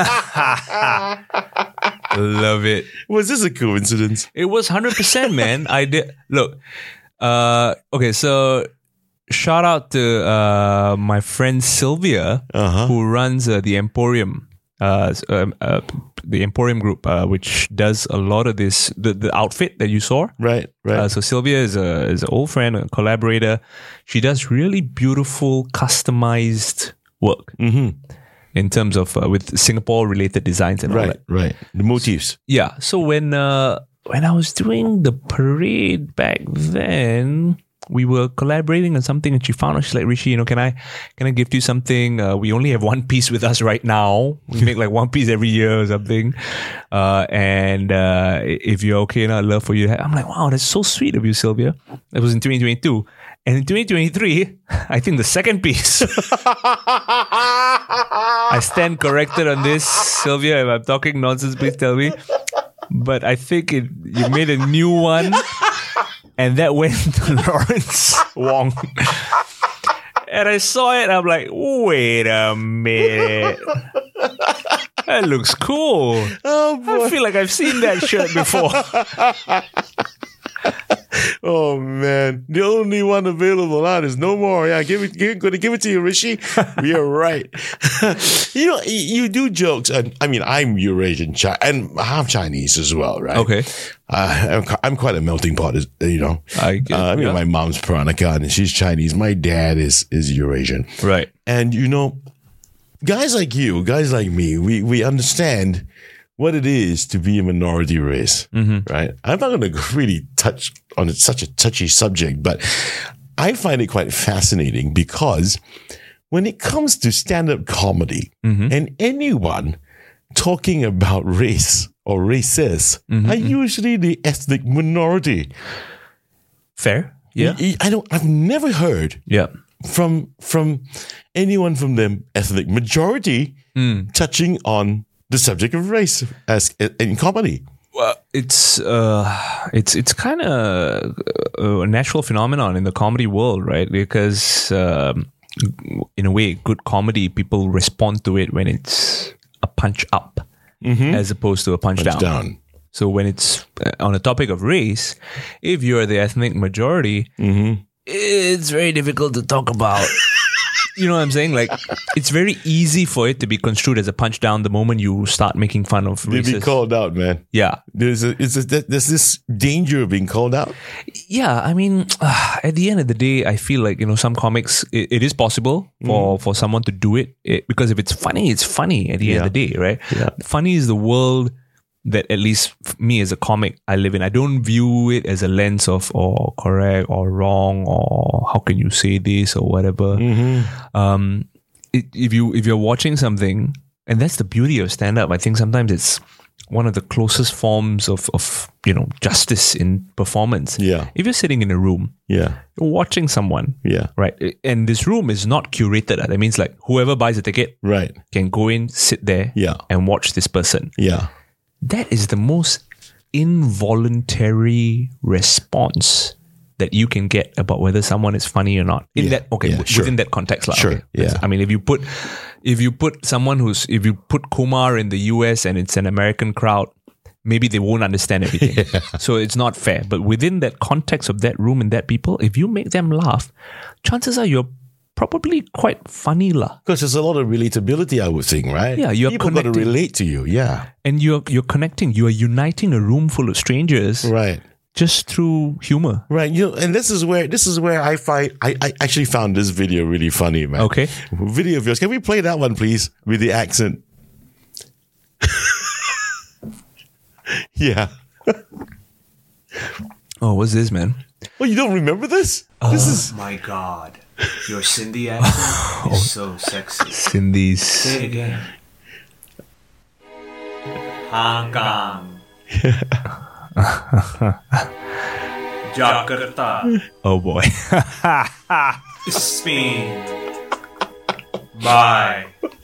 Love it. Was this a coincidence? It was 100%, man. I did. Look. Okay, so shout out to my friend Sylvia, who runs the Emporium. The Emporium Group, which does a lot of this, the outfit that you saw. Right. So Sylvia is an old friend, a collaborator. She does really beautiful, customized work in terms of with Singapore-related designs and all that. Right. The motifs. Yeah. So when I was doing the parade back then, we were collaborating on something, and she found out, she's like, Rishi, can I gift you something? We only have one piece with us right now. We make like one piece every year or something. And if you're okay, I'd love for you to have. I'm like, wow, that's so sweet of you, Sylvia. It was in 2022. And in 2023, I think the second piece. I stand corrected on this. Sylvia, if I'm talking nonsense, please tell me. But I think you made a new one. And that went to Lawrence Wong. And I saw it, I'm like, wait a minute. That looks cool. Oh, boy. I feel like I've seen that shirt before. Oh, man. The only one available. There's no more. Yeah, going to give it to you, Rishi. You're right. You do jokes. And I mean, I'm Eurasian and half Chinese as well, right? Okay. I'm quite a melting pot, my mom's Peranakan and she's Chinese. My dad is Eurasian. Right. And, guys like you, guys like me, we understand what it is to be a minority race, right? I'm not going to really touch on such a touchy subject, but I find it quite fascinating because when it comes to stand-up comedy and anyone talking about race or races are usually the ethnic minority. Fair. Yeah. I've never heard from anyone from the ethnic majority touching on the subject of race as in comedy. Well, it's kind of a natural phenomenon in the comedy world, right? Because in a way, good comedy, people respond to it when it's a punch up as opposed to a punch down. So when it's on a topic of race, if you're the ethnic majority, it's very difficult to talk about. You know what I'm saying? Like, it's very easy for it to be construed as a punch down the moment you start making fun of races. They'll be called out, man. Yeah. There's this danger of being called out. Yeah, I mean, at the end of the day, I feel like, some comics, it is possible for someone to do it, because if it's funny at the end of the day, right? Yeah. Funny is the world that, at least me as a comic, I live in. I don't view it as a lens of correct or wrong or how can you say this or whatever. If you're watching something, and that's the beauty of stand-up, I think sometimes it's one of the closest forms of justice in performance. Yeah. If you're sitting in a room, you're watching someone, right, and this room is not curated. That means like whoever buys a ticket, right, can go in, sit there, and watch this person. Yeah. That is the most involuntary response that you can get about whether someone is funny or not. Within that context. Sure. Yeah. I mean, if you put Kumar in the US and it's an American crowd, maybe they won't understand everything. So it's not fair. But within that context of that room and that people, if you make them laugh, chances are you're probably quite funny lah. Because there's a lot of relatability, I would think, right? Yeah, people got to relate to you. Yeah, and you're connecting. You are uniting a room full of strangers, right? Just through humor, right? And this is where I find I actually found this video really funny, man. Okay, video of yours. Can we play that one, please, with the accent? Yeah. Oh, what's this, man? Oh, you don't remember this? This is my God. Your Sindhi accent is so sexy. Sindhi's. Say it again. Hong Kong. Jakarta. Oh boy. Spain. Bye.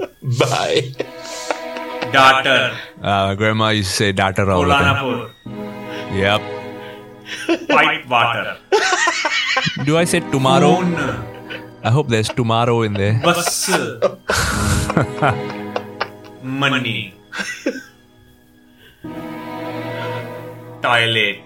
Daughter. Grandma used to say daughter all the time. Kuala Yep. White water. Do I say tomorrow? I hope there's tomorrow in there. Bus. Money. Toilet.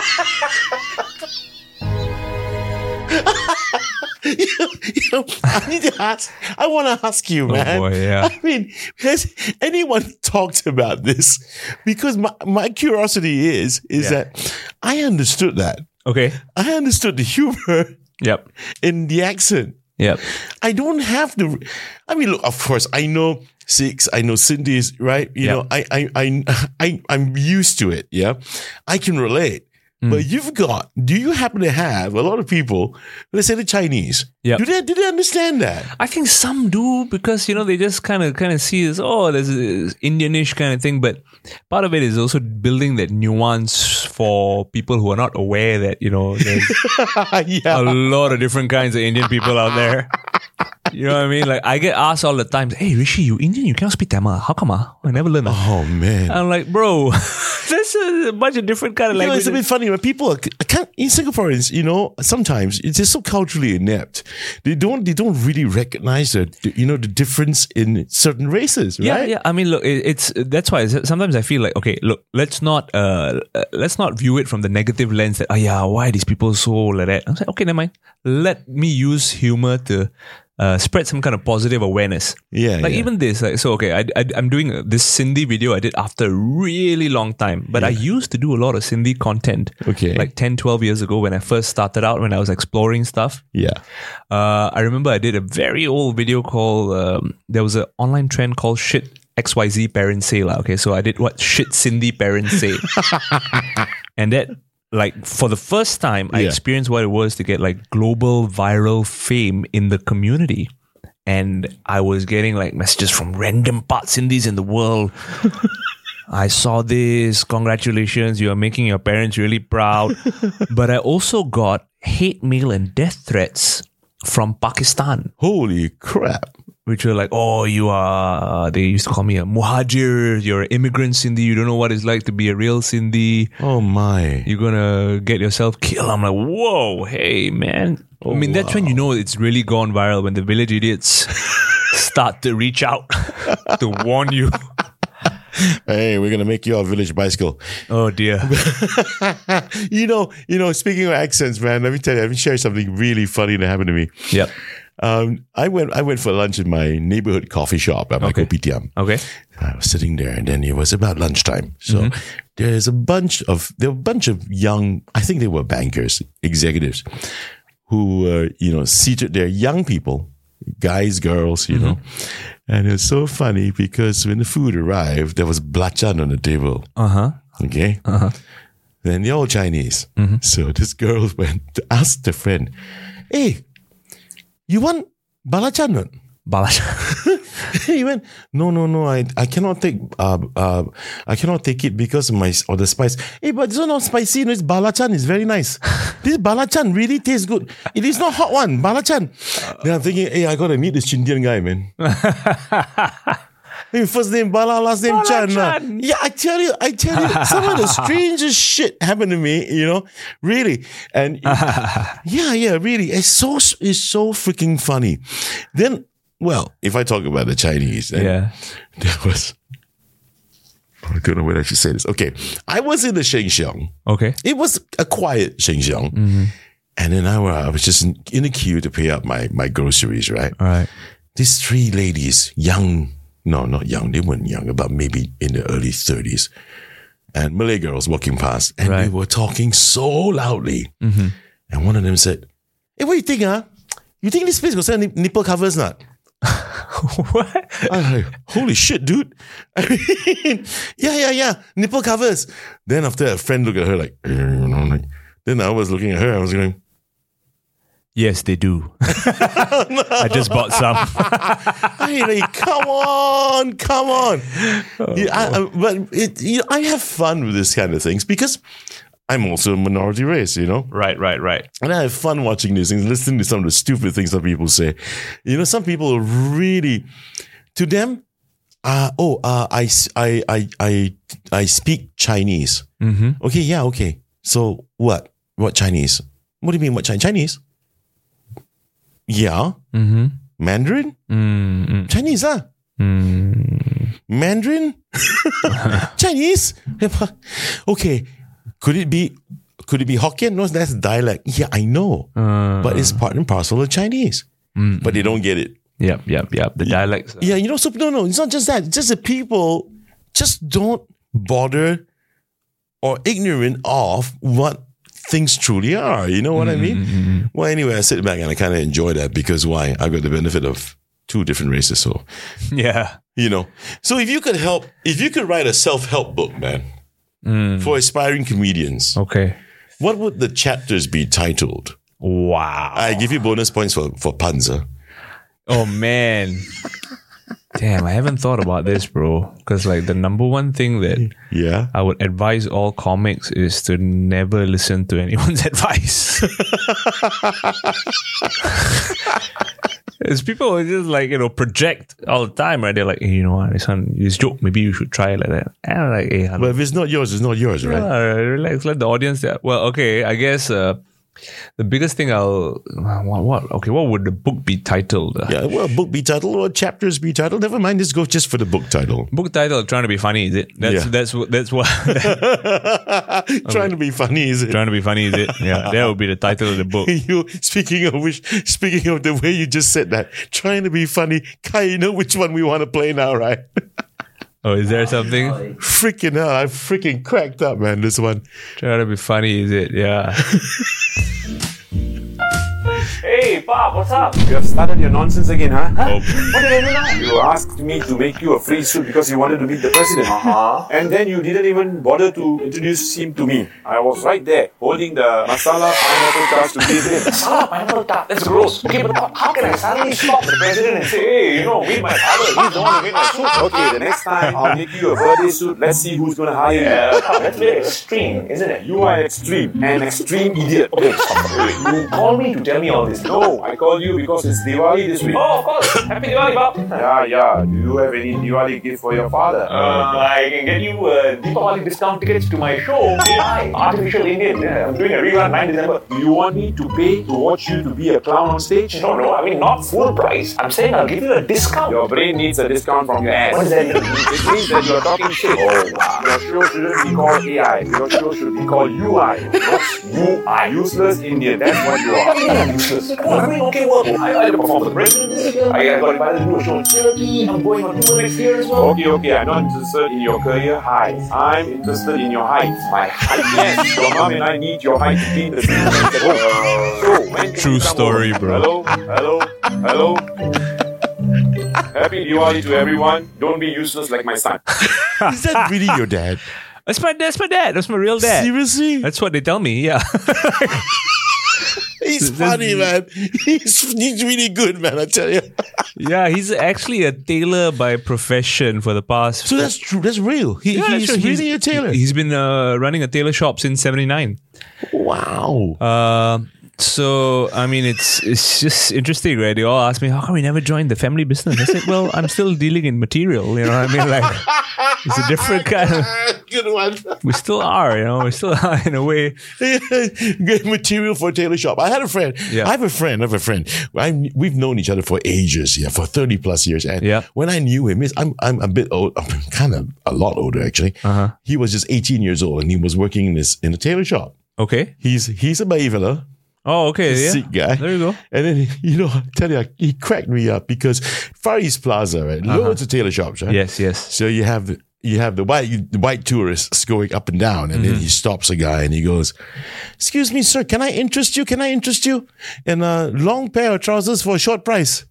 I want to ask you, man. Oh boy, yeah. I mean, has anyone talked about this? Because my curiosity is that I understood that. Okay. I understood the humor. Yep. In the accent. Yep. I don't have to. I mean, look. Of course, I know Sikhs. I know Sindhis. Right. You know, I'm used to it. Yeah. I can relate. But do you happen to have a lot of people, let's say the Chinese, do they understand that? I think some do, because, they just kind of see this, there's this Indianish kind of thing, but part of it is also building that nuance for people who are not aware that, there's a lot of different kinds of Indian people out there. You know what I mean? Like, I get asked all the time, hey, Rishi, you Indian, you cannot speak Tamil. How come? I never learned that. Oh, man. I'm like, bro, there's a bunch of different kind of languages. It's a bit funny when people in Singaporeans, sometimes it's just so culturally inept. They don't really recognize the difference in certain races, right? Yeah. I mean, look, that's why sometimes I feel like, okay, look, let's not view it from the negative lens that, why are these people so like that? I'm like, okay, never mind. Let me use humor to spread some kind of positive awareness. Even this, I'm doing this Sindhi video I did after a really long time, but I used to do a lot of Sindhi content, like 10, 12 years ago when I first started out, when I was exploring stuff. I remember I did a very old video called, there was an online trend called shit XYZ parents say lah. Okay, so I did what shit Cindy parents say, and that like for the first time I experienced what it was to get like global viral fame in the community. And I was getting like messages from random parts Cindy's in the world. I saw this. Congratulations, you are making your parents really proud. But I also got hate mail and death threats from Pakistan. Holy crap. Which were like, oh, you are, they used to call me a muhajir, you're an immigrant Cindy, you don't know what it's like to be a real Cindy. Oh my. You're gonna get yourself killed. I'm like, whoa, hey man. I mean, that's when you know it's really gone viral, when the village idiots start to reach out to warn you. Hey, we're gonna make you a village bicycle. Oh dear. You know. Speaking of accents, man, let me tell you. Let me share something really funny that happened to me. Yep. I went for lunch in my neighborhood coffee shop at my kopitiam. Okay. I was sitting there, and then it was about lunchtime. So there were a bunch of young, I think they were bankers, executives, who were seated there, young people, guys, girls, you know. And it was so funny because when the food arrived, there was belacan on the table. Okay. Then they're all Chinese. So this girl went to ask the friend, hey, you want belacan not? Belacan. He went, no, I cannot take I cannot take it because of the spice. Hey, but it's not spicy, it's belacan, it's very nice. This belacan really tastes good. It is not hot one, belacan. Then I'm thinking, hey, I gotta meet this Chindian guy, man. Hey, first name Bala, last name Chan. Yeah, I tell you, some of the strangest shit happened to me, really. And yeah, really. It's so freaking funny. Then, well, if I talk about the Chinese, there was, I don't know whether I should say this. Okay, I was in the Sheng Siong. Okay. It was a quiet Sheng Siong. And then I was just in the queue to pay up my groceries, right? All right. These three ladies, young, no, not young, they weren't young, about maybe in the early 30s. And Malay girls walking past, and they were talking so loudly. And one of them said, hey, what do you think, huh? You think this place will sell nipple covers not? What? I'm like, holy shit, dude. I mean, yeah, nipple covers. Then after a friend looked at her like, then I was looking at her, I was going, yes, they do. I just bought some. Like, come on. I have fun with this kind of things because I'm also a minority race, Right. And I have fun watching these things, listening to some of the stupid things that people say. Some people really, to them, I speak Chinese. Okay. So what? What Chinese? What do you mean? What Chinese? Yeah. Mandarin? Chinese, huh? Mandarin? Chinese? Okay. Could it be Hokkien? No, that's dialect. Yeah, I know. But it's part and parcel of Chinese. But they don't get it. Yep. The dialects. Yeah, so no, it's not just that. It's just that people just don't bother or ignorant of what things truly are. You know what I mean? Well, anyway, I sit back and I kind of enjoy that because why? I got the benefit of two different races. So, yeah. So if you could write a self-help book, man, for aspiring comedians, okay, what would the chapters be titled? Wow. I give you bonus points for puns. Oh, man. Damn, I haven't thought about this, bro. Because like the number one thing that I would advise all comics is to never listen to anyone's advice. As people will just like, project all the time, right? They're like, hey, you know what, this joke, maybe you should try it like that. And I'm like, hey, hello. But if it's not yours, it's not yours, right? Relax, let the audience. Well, okay, I guess the biggest thing what would the book be titled? Book be titled or chapters be titled. Never mind, let's go just for the book title. Book title, Trying to Be Funny, is it? That's what. Trying to be funny, is it? Trying to Be Funny, is it? Yeah, that would be the title of the book. Speaking of the way you just said that, trying to be funny, Kai, you know which one we want to play now, right? Oh, is there something? Freaking hell, I freaking cracked up, man, this one. Trying to Be Funny, is it? Yeah. Hey, Pop, what's up? You have started your nonsense again, huh? What did I do now? You asked me to make you a free suit because you wanted to meet the president. And then you didn't even bother to introduce him to me. I was right there, holding the masala pineapple tart to give him. Masala pineapple tart, that's gross. Okay, but how can I suddenly stop the president and say, hey, meet my father, he's the one who made my suit. Okay, the next time I'll make you a birthday suit. Let's see who's gonna hire you. That's very extreme, isn't it? You are extreme, an extreme idiot. Okay, stop. Wait, you call me to tell me all this? No, I called you because it's Diwali this week. Oh, of course. Happy Diwali, Bob. Yeah. Do you have any Diwali gift for your father? I can get you Deepavali discount tickets to my show, AI, Artificial Indian. I'm doing a rerun 9 December. Do you want me to pay to watch you to be a clown on stage? No, I mean not full price. I'm saying I'll give you a discount. Your brain needs a discount from your ass. What does that mean? It means that you're talking shit. Oh, wow. Your show shouldn't be called AI. Your show should be called UI. Not UI. Useless Indian. That's what you are. I'm useless. I'm doing okay work. I had to perform for the president this year. I got invited to do a show in Turkey. I'm going on tour next year as well. Okay. I'm not interested in your career heights. I'm interested in your height. My height? Yes, your mom and I need your height to clean the streets. So, when can True you come story, over? bro. Hello. Happy Diwali to everyone. Don't be useless like my son. Is that really your dad? That's my dad. That's my real dad. Seriously? That's what they tell me. Yeah. He's funny, man. He's really good, man, I tell you. Yeah, he's actually a tailor by profession for the past. So that's true. That's real. He's true. really a tailor. He's been running a tailor shop since '79. Wow. So, I mean, it's just interesting, right? They all ask me, how come we never joined the family business? I said, well, I'm still dealing in material, you know what I mean? Like, it's a different kind of... Good one. We still are, we still are in a way. Good material for a tailor shop. I had a friend. Yeah. I have a friend. We've known each other for ages, for 30 plus years. And when I knew him, I'm a bit old. I'm kind of a lot older, actually. Uh-huh. He was just 18 years old and he was working in a tailor shop. Okay. He's a Bayi fella. Oh, okay. Yeah. Sick guy. There you go. And then, I tell you, he cracked me up because Far East Plaza, right? Loads of tailor shops, right? Yes. So you have the white tourists going up and down, and then he stops a guy and he goes, "Excuse me, sir, can I interest you? In a long pair of trousers for a short price."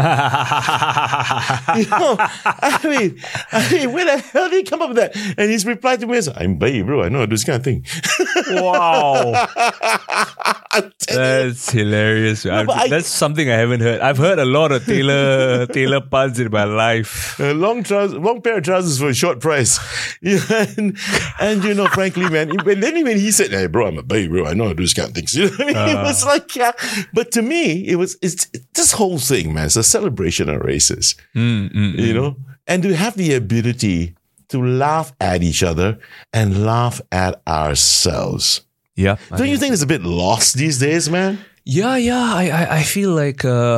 I mean, where the hell did he come up with that? And his reply to me is, "I'm Bayi, bro. I know this kind of thing." Wow. That's hilarious. That's something I haven't heard. I've heard a lot of tailor puns in my life. Long pair of trousers for a short price. And frankly, man, when he said, "Hey, bro, I'm a Bayi, bro. I know this kind of things." You know what I mean? It was like, but to me, it's this whole thing, man. It's a celebration of races, and to have the ability to laugh at each other and laugh at ourselves. Yeah. Don't you think it's a bit lost these days, man? Yeah. I feel like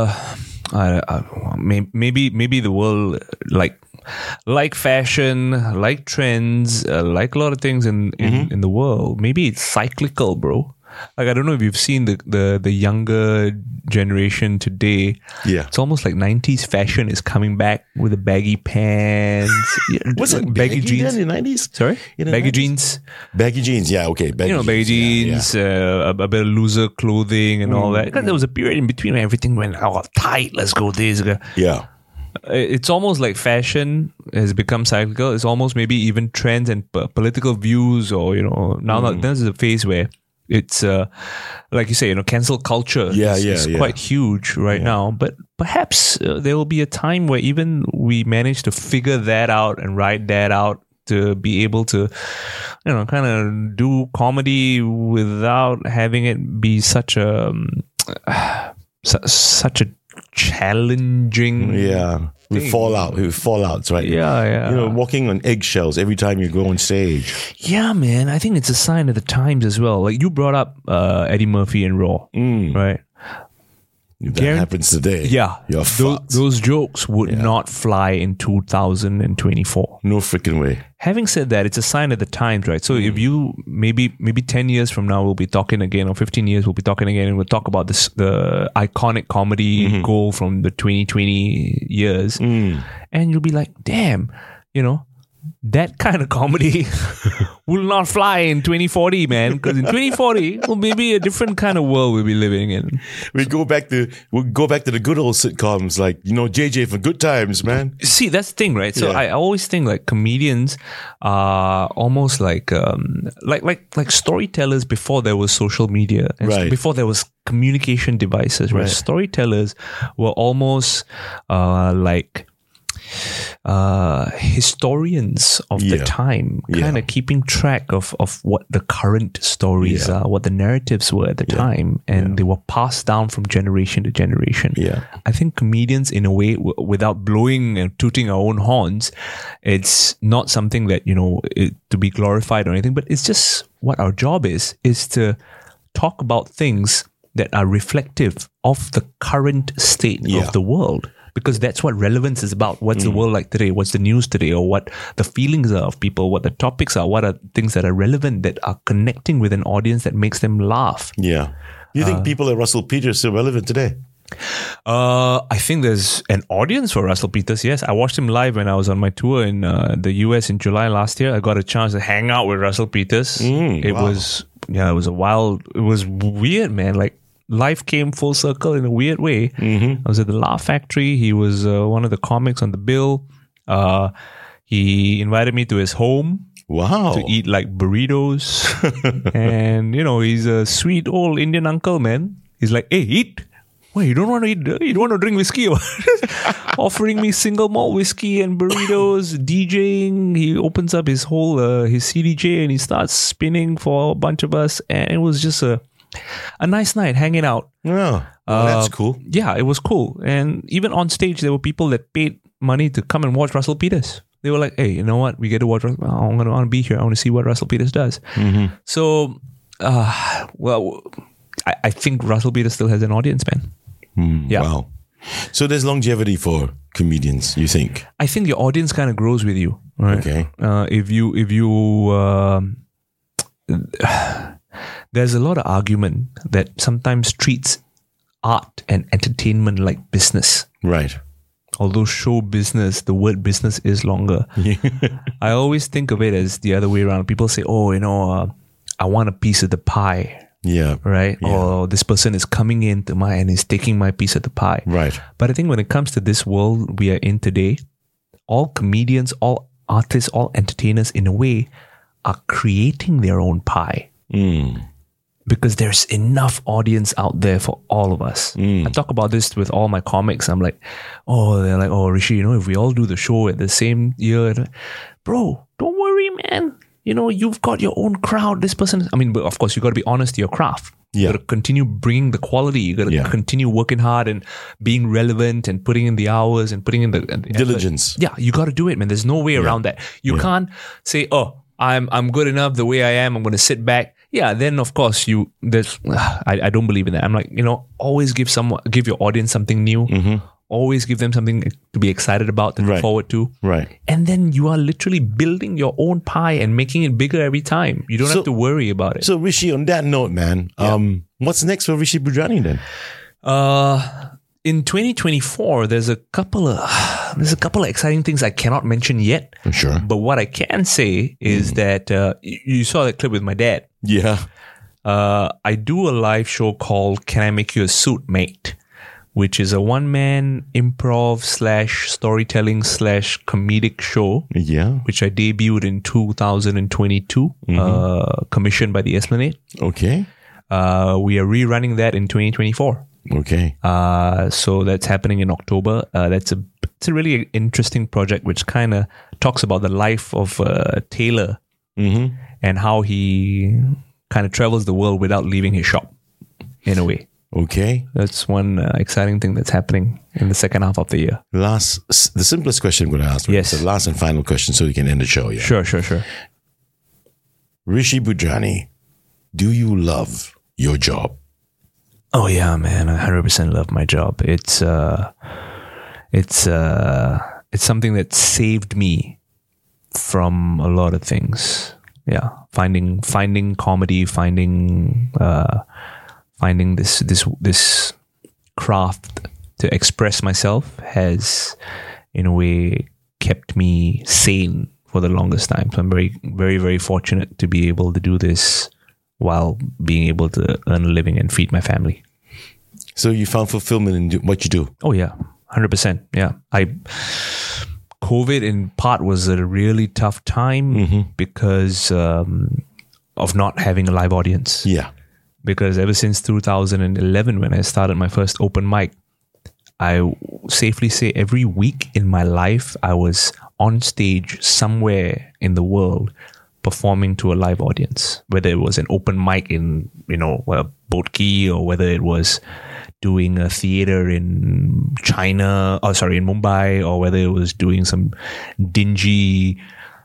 maybe the world like fashion, like trends, like a lot of things in the world. Maybe it's cyclical, bro. Like, I don't know if you've seen the younger generation today. Yeah. It's almost like 90s fashion is coming back with the baggy pants. Was it baggy jeans in the 90s? Sorry? Baggy 90s? jeans. Baggy jeans, yeah, okay. Baggy jeans, a bit of looser clothing and all that. Because there was a period in between where everything went, tight, let's go this. Yeah. It's almost like fashion has become cyclical. It's almost maybe even trends and political views, or, now there's a phase where it's like you say, cancel culture is quite huge right now. But perhaps there will be a time where even we manage to figure that out and ride that out to be able to, kind of do comedy without having it be such a challenging. Yeah. With fallouts, right? Yeah. Walking on eggshells every time you go on stage. Yeah, man. I think it's a sign of the times as well. Like you brought up Eddie Murphy and Raw, right? If that happens today, you're fucked. Those jokes would not fly in 2024. No freaking way. Having said that, it's a sign of the times, right? So if you maybe 10 years from now we'll be talking again, or 15 years we'll be talking again, and we'll talk about the iconic comedy goal from the 2020 years, and you'll be like, damn, that kind of comedy will not fly in 2040, man. Because in 2040, well, maybe a different kind of world we'll be living in. We'll go back to the good old sitcoms, like, JJ from Good Times, man. See, that's the thing, right? So Yeah. I always think like comedians are almost like storytellers before there was social media, and Right. before there was communication devices, right? Right. Storytellers were almost like historians of the Yeah. time, kind Yeah. of keeping track of what the current stories are, what the narratives were at the time, and they were passed down from generation to generation. Yeah. I think comedians, in a way, without blowing and tooting our own horns, it's not something that, to be glorified or anything, but it's just what our job is to talk about things that are reflective of the current state of the world. Because that's what relevance is about. What's the world like today? What's the news today? Or what the feelings are of people? What the topics are? What are things that are relevant, that are connecting with an audience, that makes them laugh? Yeah. Do you think people like Russell Peters are still relevant today? I think there's an audience for Russell Peters. Yes, I watched him live when I was on my tour in the US in July last year. I got a chance to hang out with Russell Peters. It was weird, man. Like, life came full circle in a weird way. I was at the Laugh Factory. He was one of the comics on the bill. He invited me to his home Wow. to eat like burritos. And, he's a sweet old Indian uncle, man. He's like, hey, eat. Wait, you don't want to eat? You don't want to drink whiskey? Offering me single malt whiskey and burritos, DJing. He opens up his whole his CDJ and he starts spinning for a bunch of us. And it was just a nice night hanging out. Oh, that's cool. Yeah, it was cool. And even on stage, there were people that paid money to come and watch Russell Peters. They were like, hey, you know what? We get to watch Russell. I want to be here. I want to see what Russell Peters does. So, I think Russell Peters still has an audience, man. Yeah. Wow. So there's longevity for comedians, you think? I think your audience kind of grows with you. Right? Okay. If you there's a lot of argument that sometimes treats art and entertainment like business. Right. Although show business, the word business is longer. I always think of it as the other way around. People say, I want a piece of the pie. Yeah. Right? Yeah. Or this person is coming into and is taking my piece of the pie. Right. But I think when it comes to this world we are in today, all comedians, all artists, all entertainers in a way are creating their own pie. Because there's enough audience out there for all of us. I talk about this with all my comics. I'm like, they're like, Rishi, if we all do the show at the same year, bro, don't worry, man. You've got your own crowd. This person, but of course, you got to be honest to your craft. You got to continue bringing the quality. You got to continue working hard and being relevant and putting in the hours and putting in the diligence. Effort. Yeah, you got to do it, man. There's no way around that. You can't say, I'm good enough the way I am. I'm going to sit back. Yeah, then of course I don't believe in that. I'm like, always give your audience something new. Always give them something to be excited about, to look forward to. Right. And then you are literally building your own pie and making it bigger every time. You don't have to worry about it. So Rishi, on that note, man, what's next for Rishi Budrani then? In 2024, there's a couple of exciting things I cannot mention yet. Sure. But what I can say is that you saw that clip with my dad. Yeah. I do a live show called Can I Make You a Suit, Mate? Which is a one-man improv / storytelling / comedic show. Yeah. Which I debuted in 2022, commissioned by the Esplanade. Okay. We are rerunning that in 2024. Okay. So that's happening in October. It's a really interesting project which kind of talks about the life of Taylor and how he kind of travels the world without leaving his shop, in a way. Okay. That's one exciting thing that's happening in the second half of the year. The simplest question I'm going to ask. Yes. The last and final question so we can end the show. Yeah. Sure. Rishi Budrani, do you love your job? Oh yeah, man. I 100% love my job. It's something that saved me from a lot of things. Yeah. Finding comedy, finding this craft to express myself has, in a way, kept me sane for the longest time. So I'm very, very, very fortunate to be able to do this while being able to earn a living and feed my family. So you found fulfillment in what you do? Oh yeah, 100%. Yeah, COVID in part was a really tough time because of not having a live audience. Yeah. Because ever since 2011, when I started my first open mic, I safely say every week in my life, I was on stage somewhere in the world performing to a live audience, whether it was an open mic in, Boat Quay, or whether it was doing a theater in in Mumbai, or whether it was doing some dingy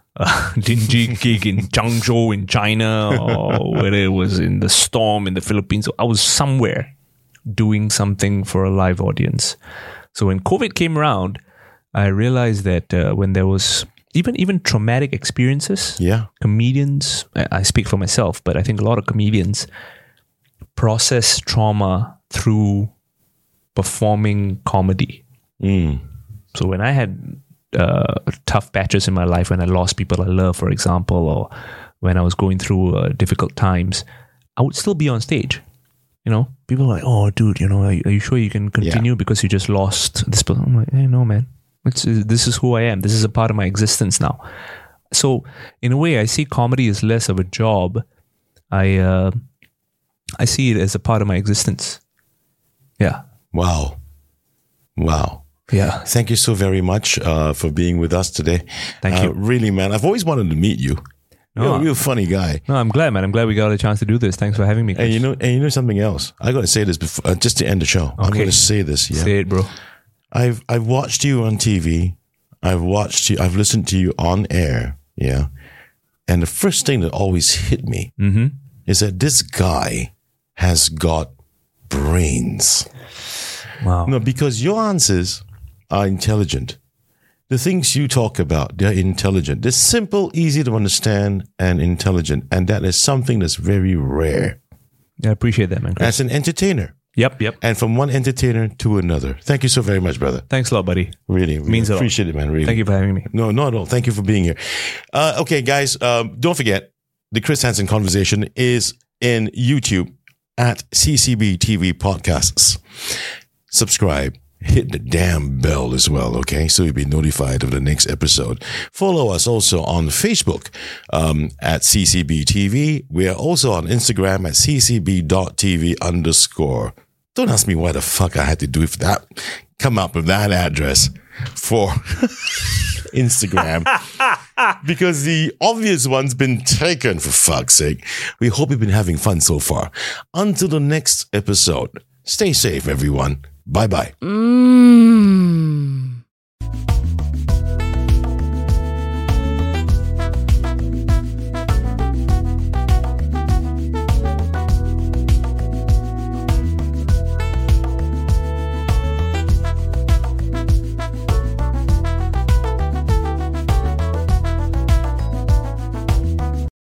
gig in Changzhou in China, or whether it was in the Storm in the Philippines. I was somewhere doing something for a live audience. So when COVID came around, I realized that when there was even traumatic experiences, comedians, I speak for myself, but I think a lot of comedians process trauma through performing comedy. So when I had tough patches in my life, when I lost people I love, for example, or when I was going through difficult times, I would still be on stage. People are like, "Oh, dude, are you sure you can continue because you just lost this person?" I'm like, "Hey, no, man. This is who I am. This is a part of my existence now." So, in a way, I see comedy as less of a job. I see it as a part of my existence. Yeah. Wow. Yeah. Thank you so very much for being with us today. Thank you. Really, man. I've always wanted to meet you. You're a real funny guy. No, I'm glad, man. I'm glad we got a chance to do this. Thanks for having me, Chris. And you know something else? I got to say this before, just to end the show. I'm going to say this. Yeah. Say it, bro. I've watched you on TV. I've listened to you on air. Yeah. And the first thing that always hit me is that this guy has got brains. Wow. No, because your answers are intelligent. The things you talk about, they're intelligent. They're simple, easy to understand, and intelligent. And that is something that's very rare. Yeah, I appreciate that, man, Chris. As an entertainer. Yep. And from one entertainer to another. Thank you so very much, brother. Thanks a lot, buddy. Really means a lot. Appreciate it, man. Really. Thank you for having me. No, not at all. Thank you for being here. Okay, guys, don't forget, the Chris Hansen Conversation is in YouTube at CCB TV Podcasts. Subscribe. Hit the damn bell as well, okay? So you'll be notified of the next episode. Follow us also on Facebook at CCB TV. We are also on Instagram at ccb.tv_. Don't ask me why the fuck I had to do that. Come up with that address for Instagram. Because the obvious one's been taken, for fuck's sake. We hope you've been having fun so far. Until the next episode, stay safe, everyone. Bye-bye.